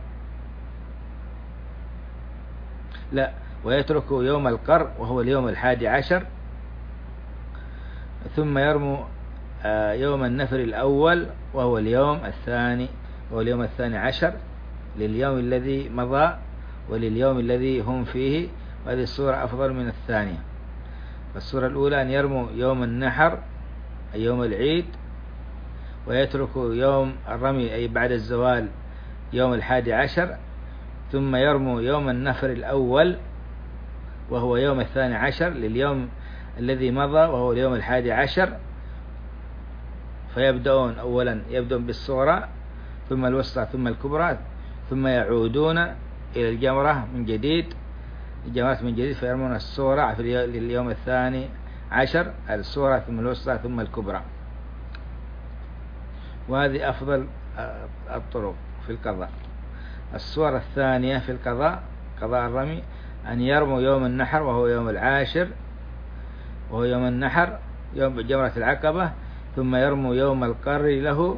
ويتركوا يوم القر وهو اليوم 11، ثم يرموا يوم النفر الأول وهو اليوم الثاني، عشر لليوم الذي مضى ولليوم الذي هم فيه. وهذه الصورة أفضل من الثانية. الصورة الأولى أن يرموا يوم النحر أي يوم العيد، ويتركوا يوم الرمي أي بعد الزوال يوم 11، ثم يرموا يوم النفر الأول وهو يوم 12 لليوم الذي مضى وهو اليوم 11. فيبدأون أولا بالصغرى ثم الوسطى ثم الكبرى، ثم يعودون إلى الجمرة من جديد، فيرمون الصغرى لليوم 12 الصغرى ثم الوسطى ثم الكبرى. وهذه أفضل الطرق في القضاء. الصورة الثانية في القضاء، قضاء الرمي، أن يرموا يوم النحر وهو يوم 10 وهو يوم النحر يوم جمرة العقبة، ثم يرموا يوم القر له،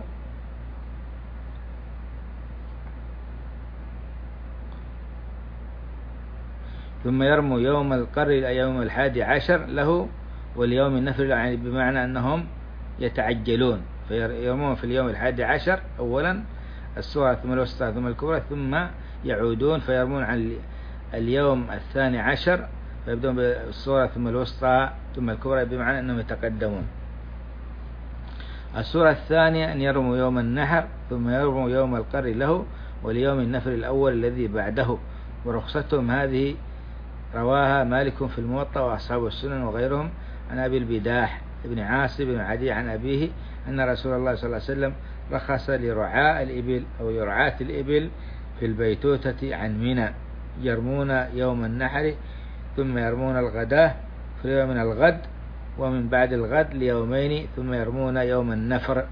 ثم يرموا يوم القر يوم 11 له واليوم النفر، يعني بمعنى أنهم يتعجلون، فيرمون في اليوم 11 أولا الصغرى ثم الوسطى ثم الكبرى، ثم يعودون فيرمون عن اليوم 12 فيبدون بالصغرى ثم الوسطى ثم الكبرى، بمعنى أنهم يتقدمون. الصورة الثانية أن يرموا يوم النحر ثم يرموا يوم القر له واليوم النفر الأول الذي بعده. ورخصتهم هذه رواها مالك في الموطأ وأصحاب السنن وغيرهم عن أبي البداح ابن عاصم بن عدي عن أبيه أن رسول الله صلى الله عليه وسلم رخص لرعاة الإبل أو يرعاة الإبل في البيتوتة عن منى، يرمون يوم النحر ثم يرمون الغداة في اليوم من الغد ومن بعد الغد ليومين، ثم يرمون يوم النفر.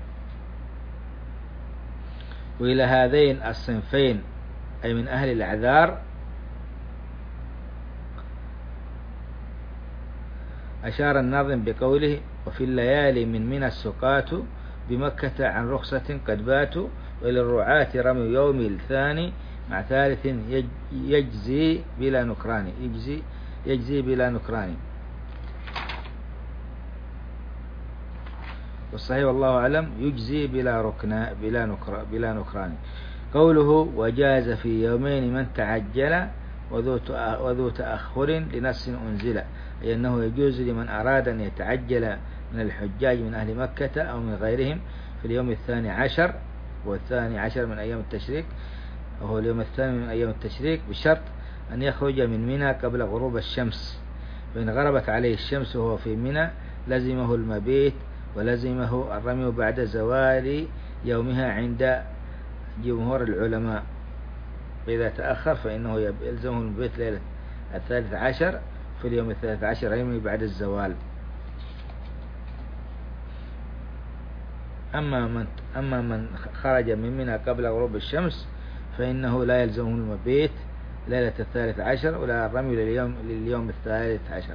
وإلى هذين الصنفين أي من أهل الأعذار أشار الناظم بقوله: وفي الليالي من منى السقاة بمكة عن رخصة قد باتوا، وللرعاة رمي يوم الثاني مع ثالث يجزي بلا نكران. والصحيح والله أعلم يجزي بلا نكران. قوله: وجاز في يومين من تعجل وذو تأخر لنص أنزل، أي أنه يجوز لمن أراد أن يتعجل من الحجاج من أهل مكة أو من غيرهم في اليوم 12 والثاني من أيام التشريق، وهو اليوم الثاني من أيام التشريق، بشرط أن يخرج من منى قبل غروب الشمس، فإن غربت عليه الشمس وهو في منى لزمه المبيت ولزمه الرمي بعد زوال يومها عند جمهور العلماء. وإذا تأخر فإنه يلزمه المبيت ليلة 13 في اليوم 13 يومي بعد الزوال. أما من خرج من منى قبل غروب الشمس فإنه لا يلزمه المبيت ليلة 13 ولا الرمي لليوم 13.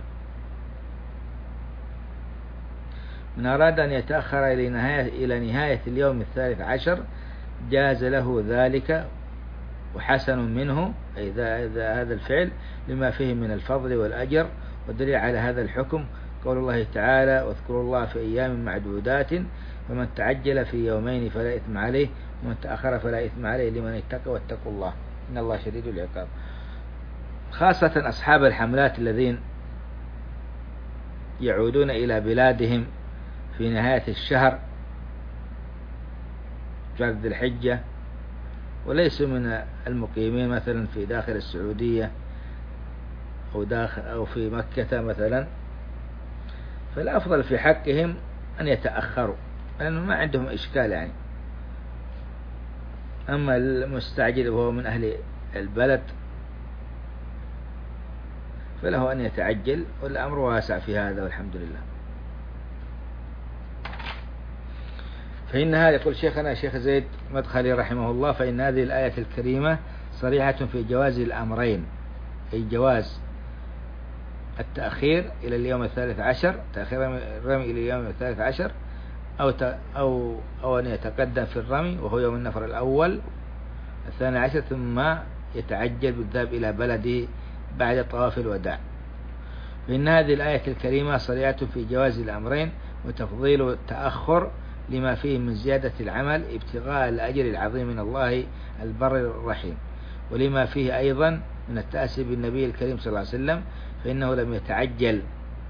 من أراد أن يتأخر إلى نهاية اليوم 13 جاز له ذلك وحسن منه، أي هذا الفعل لما فيه من الفضل والأجر. والدليل على هذا الحكم قول الله تعالى: واذكروا الله في أيام معدودات، فمن تعجل في يومين فلا إثم عليه ومن تأخر فلا إثم عليه لمن اتقى واتقوا الله إن الله شديد العقاب. خاصة أصحاب الحملات الذين يعودون إلى بلادهم في نهاية الشهر شهر ذي الحجة، وليسوا من المقيمين مثلا في داخل السعودية أو في مكة مثلا، فالأفضل في حقهم أن يتأخروا لأنه ما عندهم إشكال يعني. أما المستعجل وهو من أهل البلد فله أن يتعجل، والأمر واسع في هذا والحمد لله. فإن هذا يقول شيخنا الشيخ زيد مدخلي رحمه الله: فإن هذه الآية الكريمة صريحة في جواز الأمرين، أي جواز التأخير إلى اليوم 13، تأخير الرمي إلى اليوم 13، أو أن يتقدم في الرمي وهو يوم النفر الأول 12 ثم يتعجل بالذهاب إلى بلده بعد طواف الوداع. فإن هذه الآية الكريمة صريحة في جواز الأمرين، وتفضيل التأخر لما فيه من زيادة العمل ابتغاء الأجر العظيم من الله البر الرحيم، ولما فيه أيضا من التأسي بالنبي الكريم صلى الله عليه وسلم، فإنه لم يتعجل،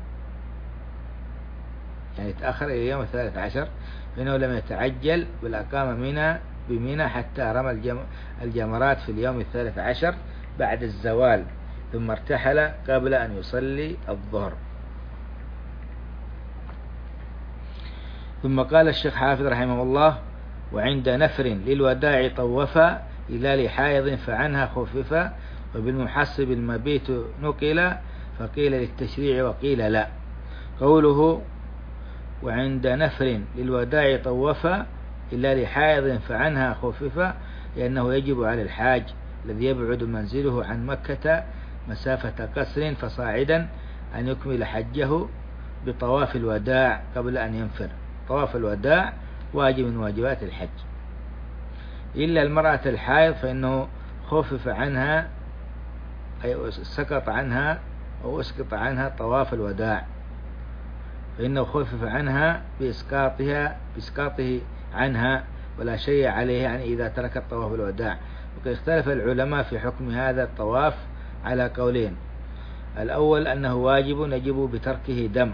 يعني تأخر إلى يوم 13، فإنه لم يتعجل بل أقام بمنى حتى رمى الجمرات في اليوم 13 بعد الزوال، ثم ارتحل قبل أن يصلي الظهر. ثم قال الشيخ حافظ رحمه الله: وعند نفر للوداع طوفا إلى لحائض فعنها خففا، وبالمحصب المبيت نقل، فقيل للتشريع وقيل لا. قوله وعند نفر للوداع طوفا إلى لحائض فعنها خففا، لأنه يجب على الحاج الذي يبعد منزله عن مكة مسافة قصر فصاعدا أن يكمل حجه بطواف الوداع قبل أن ينفر. طواف الوداع واجب من واجبات الحج، إلا المرأة الحائض فإنه خفف عنها، أي سقط عنها أو أسقط عنها طواف الوداع، فإنه خفف عنها بإسقاطه عنها، ولا شيء عليه يعني إذا تركت طواف الوداع. وقد اختلف العلماء في حكم هذا الطواف على قولين: الأول أنه واجب يجب بتركه دم،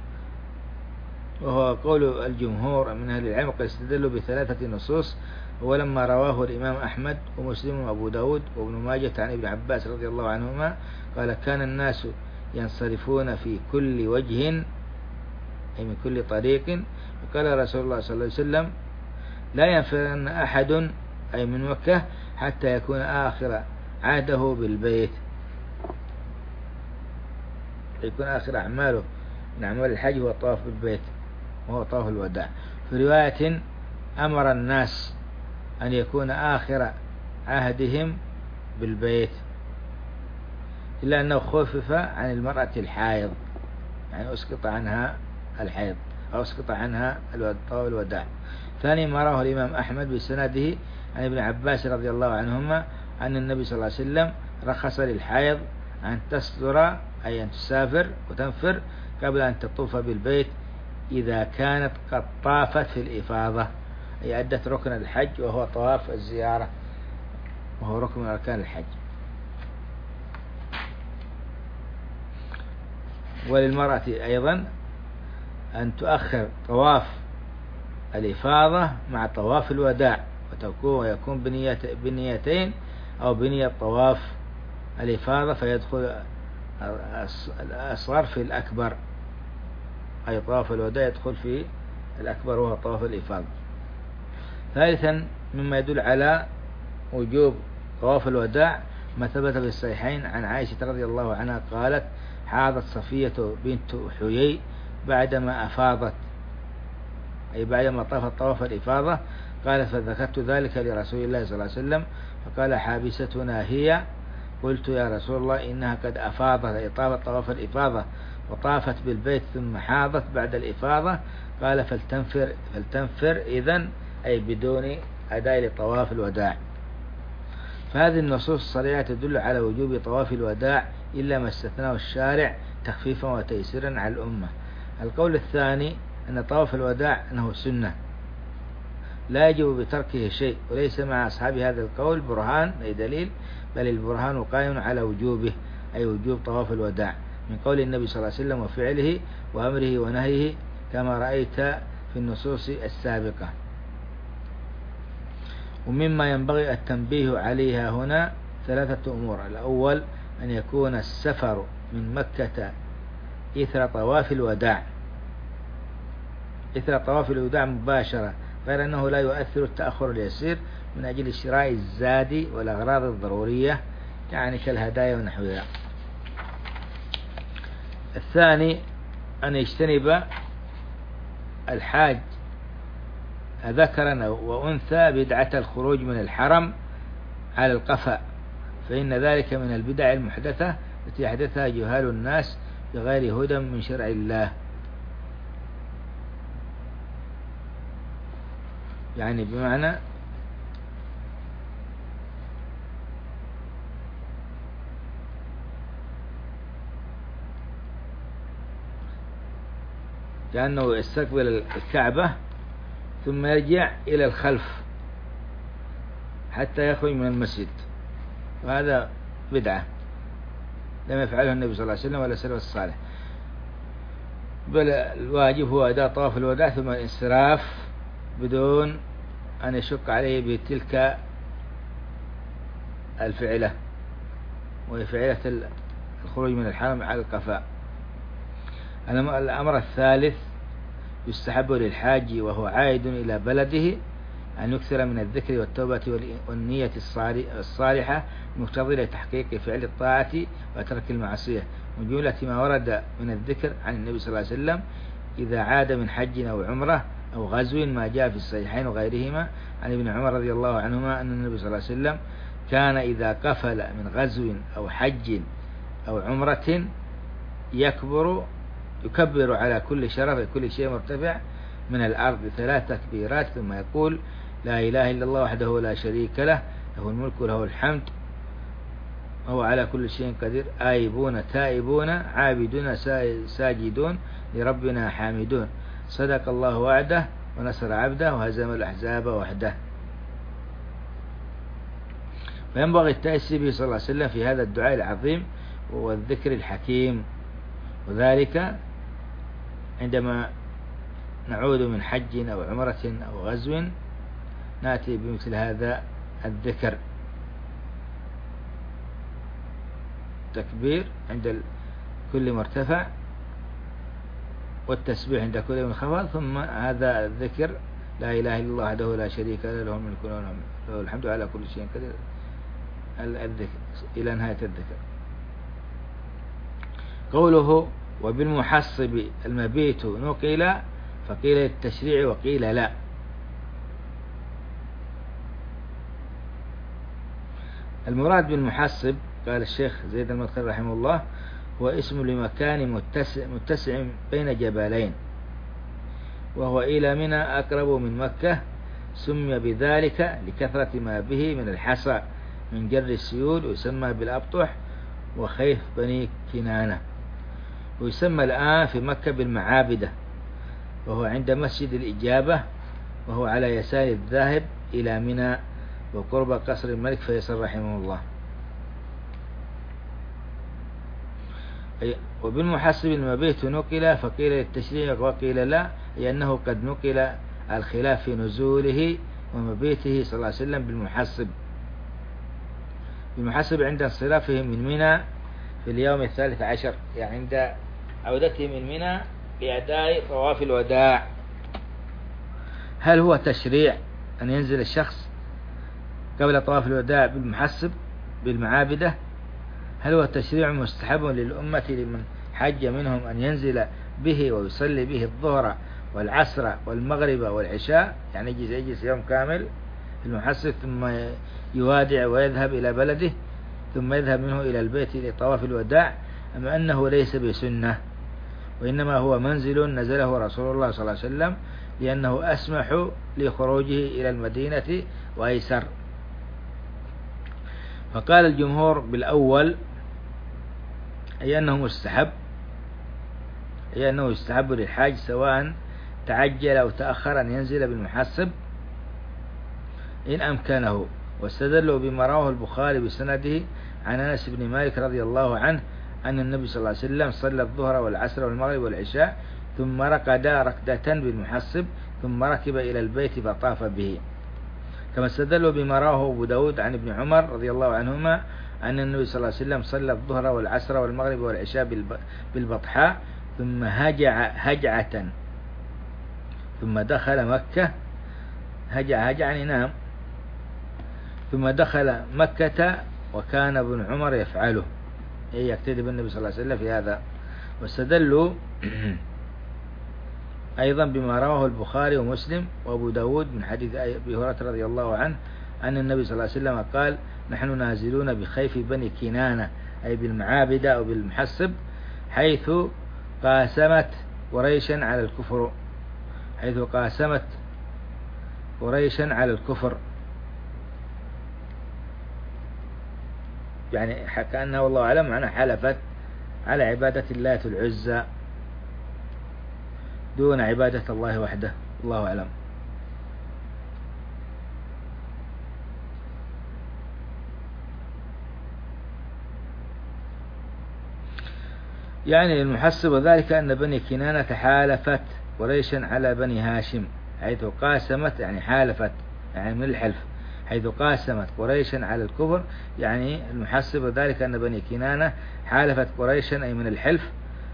وهو قول الجمهور من أهل العلم، قد استدلوا بثلاثة نصوص. ولما رواه الإمام أحمد ومسلم وأبو داود وابن ماجة عن ابن عباس رضي الله عنهما قال: كان الناس ينصرفون في كل وجه، أي من كل طريق، وقال رسول الله صلى الله عليه وسلم: لا ينفرن أحد، أي من مكة، حتى يكون آخر عهده بالبيت، يكون آخر أعماله من أعمال الحج هو الطواف بالبيت وهو طواف الوداع. في رواية: أمر الناس أن يكون آخر عهدهم بالبيت، إلا أنه خفف عن المرأة الحائض، يعني أسقط عنها الحيض أو أسقط عنها طواف الوداع. ثاني ما رواه الإمام أحمد بسنده عن ابن عباس رضي الله عنهما أن النبي صلى الله عليه وسلم رخص للحائض أن تصدر، أي أن تسافر وتنفر قبل أن تطوف بالبيت إذا كانت قد طافت في الإفاضة، أي أدت ركن الحج وهو طواف الزيارة، وهو ركن من أركان الحج. وللمرأة أيضا أن تؤخر طواف الإفاضة مع طواف الوداع، ويكون بنيتين أو بنية طواف الإفاضة، فيدخل الأصغر في الأكبر، أي طواف الوداع يدخل في الأكبر وهو طواف الإفاضة. ثالثا مما يدل على وجوب طواف الوداع ما ثبت في الصحيحين عن عائشة رضي الله عنها قالت: حاضت صفية بنت حيي بعدما أفاضت، أي بعدما طافت طواف الإفاضة، قالت: فذكرت ذلك لرسول الله صلى الله عليه وسلم فقال: حابستنا هي. قلت: يا رسول الله إنها قد أفاضت، أي طافت طواف الإفاضة وطافت بالبيت ثم حاضت بعد الإفاضة. قال: فلتنفر إذن، أي بدون أداء لطواف الوداع. فهذه النصوص الصريحة تدل على وجوب طواف الوداع إلا ما استثناه الشارع تخفيفا وتيسيرا على الأمة. القول الثاني أن طواف الوداع أنه سنة لا يجب بتركه شيء، وليس مع أصحاب هذا القول برهان أي دليل، بل البرهان قائم على وجوبه، أي وجوب طواف الوداع، من قول النبي صلى الله عليه وسلم وفعله وأمره ونهيه كما رأيت في النصوص السابقة. ومما ينبغي التنبيه عليها هنا ثلاثة أمور: الأول أن يكون السفر من مكة إثر طواف الوداع مباشرة، غير أنه لا يؤثر التأخر اليسير من أجل شراء الزاد والأغراض الضرورية، يعني كالهدايا ونحوها. الثاني أن يجتنب الحاج ذكرا وأنثى بدعة الخروج من الحرم على القفا، فإن ذلك من البدع المحدثة التي أحدثها جهال الناس بغير هدى من شرع الله، يعني بمعنى كأنه يستقبل الكعبة ثم يرجع إلى الخلف حتى يخرج من المسجد، وهذا بدعة لم يفعله النبي صلى الله عليه وسلم ولا السلف الصالح، بل الواجب هو أداء طواف الوداع ثم الانصراف بدون أن يشق عليه بتلك الفعلة، وهي فعلة الخروج من الحرم على القفاء. الأمر الثالث: يستحب للحاج وهو عائد إلى بلده أن يكثر من الذكر والتوبة والنية الصالحة المقتضية لتحقيق فعل الطاعة وترك المعصية، من جملة ما ورد من الذكر عن النبي صلى الله عليه وسلم إذا عاد من حج أو عمرة أو غزو، ما جاء في الصحيحين وغيرهما عن ابن عمر رضي الله عنهما أن النبي صلى الله عليه وسلم كان إذا قفل من غزو أو حج أو عمرة يكبر على كل شرف كل شيء مرتفع من الأرض 3 تكبيرات، ثم يقول: لا إله إلا الله وحده لا شريك له، له الملك وله الحمد وهو على كل شيء قدير، آيبون تائبون عابدون ساجدون لربنا حامدون، صدق الله وعده ونصر عبده وهزم الأحزاب وحده. فينبغي التأسي به صلى الله عليه وسلم في هذا الدعاء العظيم والذكر الحكيم، وذلك عندما نعود من حج أو عمرة أو غزو نأتي بمثل هذا الذكر: التكبير عند كل مرتفع، والتسبيح عند كل منخفض، ثم هذا الذكر: لا إله إلا الله وحده لا شريك له، له الملك وله الحمد على كل شيء قدير، الذكر إلى نهاية الذكر. قوله: وبالمحصب المبيت نقل، فقيل للتشريع وقيل لا. المراد بالمحصب قال الشيخ زيد المدخلي رحمه الله هو اسم لمكان متسع بين جبلين، وهو إلى منى أقرب من مكة، سمي بذلك لكثرة ما به من الحصى من جر السيول، ويسمى بالأبطح وخيف بني كنانة، ويسمى الآن في مكة بالمعابدة، وهو عند مسجد الإجابة، وهو على يسار الذاهب إلى منى وقرب قصر الملك فيصل رحمه الله. وبالمحصب المبيت نقل، فقيل للتشريع وقيل لا، لأنه قد نقل الخلاف في نزوله ومبيته صلى الله عليه وسلم بالمحصب عند انصرافه من منى في اليوم 13، يعني عند عودته من منى لأداء طواف الوداع. هل هو تشريع أن ينزل الشخص قبل طواف الوداع بالمحصب بالمعابدة؟ هل هو تشريع مستحب للأمة لمن حج منهم أن ينزل به ويصلي به الظهر والعصر والمغرب والعشاء، يعني يجلس يوم كامل في المحصب ثم يوادع ويذهب إلى بلده ثم يذهب منه إلى البيت لطواف الوداع، أم أنه ليس بسنة، وإنما هو منزل نزله رسول الله صلى الله عليه وسلم لأنه أسمح لخروجه إلى المدينة وأيسر؟ فقال الجمهور بالأول، أي أنه يستحب للحاج سواء تعجل أو تأخر أن ينزل بالمحصب إن أمكنه، واستدلوا بما رواه البخاري بسنده عن أنس بن مالك رضي الله عنه أن النبي صلى الله عليه وسلم صلى الظهر والعصر والمغرب والعشاء ثم رقد ركدة بالمحصب ثم ركب إلى البيت فطاف به. كما استدلوا بما رواه أبو داود عن ابن عمر رضي الله عنهما أن النبي صلى الله عليه وسلم صلى الظهر والعصر والمغرب والعشاء بالبطحاء ثم هجعة ثم دخل مكة، هجع يعني نام، ثم دخل مكة وكان ابن عمر يفعله، أي يقتدي بالنبي صلى الله عليه وسلم في هذا. واستدلوا أيضا بما رواه البخاري ومسلم وأبو داود من حديث أبي هريرة رضي الله عنه أن النبي صلى الله عليه وسلم قال: نحن نازلون بخيف بني كنانة، أي بالمعابدة أو بالمحصب، حيث قاسمت قريشا على الكفر، يعني كأنه والله أعلم معنى حلفت على عبادة اللات العزى. دون عبادة الله وحده. الله أعلم. يعني المحسب وذلك أن بني كنانة حالفت قريشا على بني هاشم، حيث قاسمت، يعني حالفت يعني من الحلف، حيث قاسمت قريشا على الكفر. يعني المحسب وذلك أن بني كنانة حالفت قريشا أي من الحلف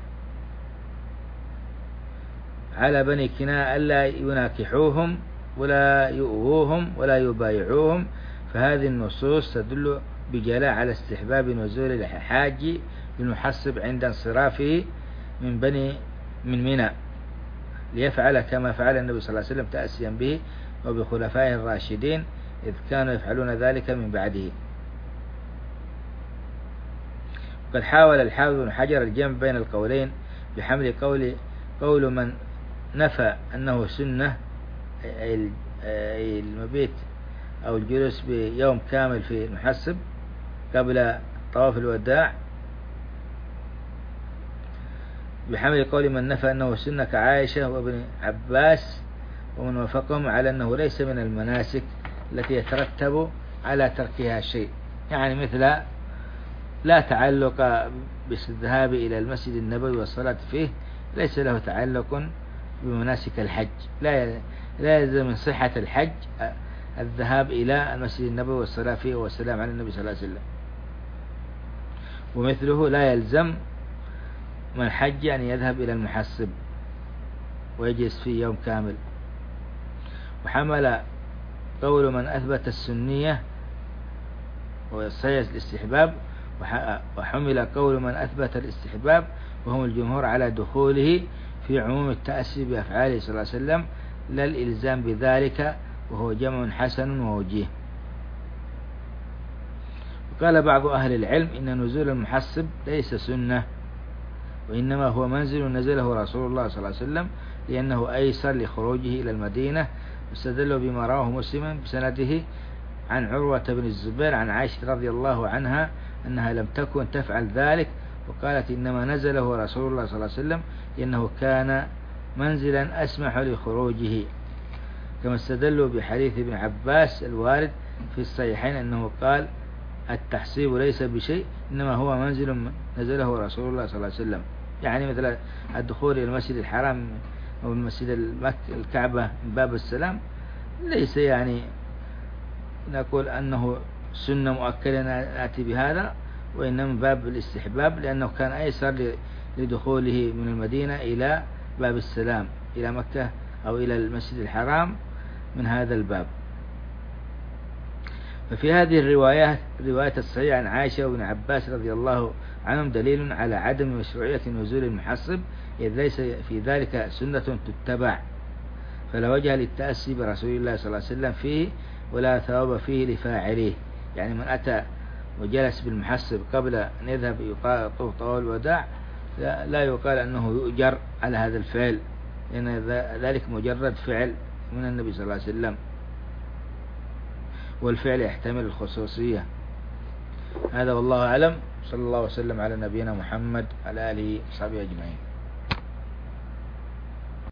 على بني كنانة ألا يناكحوهم ولا يؤووهم ولا يبايعوهم. فهذه النصوص تدل بجلاء على استحباب نزول الحاج للمحسب عند انصرافه من منى، ليفعل كما فعل النبي صلى الله عليه وسلم تأسيا به وبخلفائه الراشدين، إذ كانوا يفعلون ذلك من بعده. وقد حاول الحافظ بن حجر الجمع بين القولين بحمل قول من نفى أنه سنة أي المبيت أو الجلوس بيوم كامل في المحسب قبل طواف الوداع، بحمل قول من نفى أنه سنة كعائشة وابن عباس ومن وافقهم على أنه ليس من المناسك التي يترتب على تركها شيء. يعني مثل لا تعلق بالذهاب إلى المسجد النبوي والصلاة فيه، ليس له تعلق بمناسك الحج، لا يلزم من صحة الحج الذهاب إلى المسجد النبوي والصلاة فيه والسلام على النبي صلى الله عليه وسلم. ومثله لا يلزم من حج أن يذهب إلى المحسب ويجلس فيه يوم كامل. وحمل قول من أثبت السنية وصحيح الاستحباب، وحمل قول من أثبت الاستحباب وهم الجمهور على دخوله في عموم التأسي بأفعاله صلى الله عليه وسلم، لا الإلزام بذلك، وهو جمع حسن ووجيه. وقال بعض أهل العلم إن نزول المحسب ليس سنة، وإنما هو منزل نزله رسول الله صلى الله عليه وسلم لأنه أيسر لخروجه إلى المدينة. واستدلوا بما رواه مسلم بسنده عن عروة بن الزبير عن عائشة رضي الله عنها أنها لم تكن تفعل ذلك، وقالت إنما نزله رسول الله صلى الله عليه وسلم لأنه كان منزلا أسمح لخروجه. كما استدلوا بحديث ابن عباس الوارد في الصحيحين أنه قال التحصيب ليس بشيء إنما هو منزل نزله رسول الله صلى الله عليه وسلم. يعني مثل الدخول إلى المسجد الحرام أو المسجد الكعبة من باب السلام ليس يعني نقول أنه سنة مؤكدة نأتي بهذا، وإنما من باب الاستحباب لأنه كان أيسر لدخوله من المدينة إلى باب السلام إلى مكة أو إلى المسجد الحرام من هذا الباب. ففي هذه الروايات رواية الصحيحة عن عائشة وابن عباس رضي الله عنهم دليل على عدم مشروعية نزول المحصب، إذ ليس في ذلك سنة تتبع، فلا وجه للتأسي برسول الله صلى الله عليه وسلم فيه ولا ثواب فيه لفاعله. يعني من أتى وجلس بالمحصب قبل أن يذهب يطوف طواف الوداع لا يقال أنه يؤجر على هذا الفعل، لأن ذلك مجرد فعل من النبي صلى الله عليه وسلم، والفعل يحتمل الخصوصية. هذا والله أعلم. صلى الله وسلم على نبينا محمد على آله وصحبه أجمعين.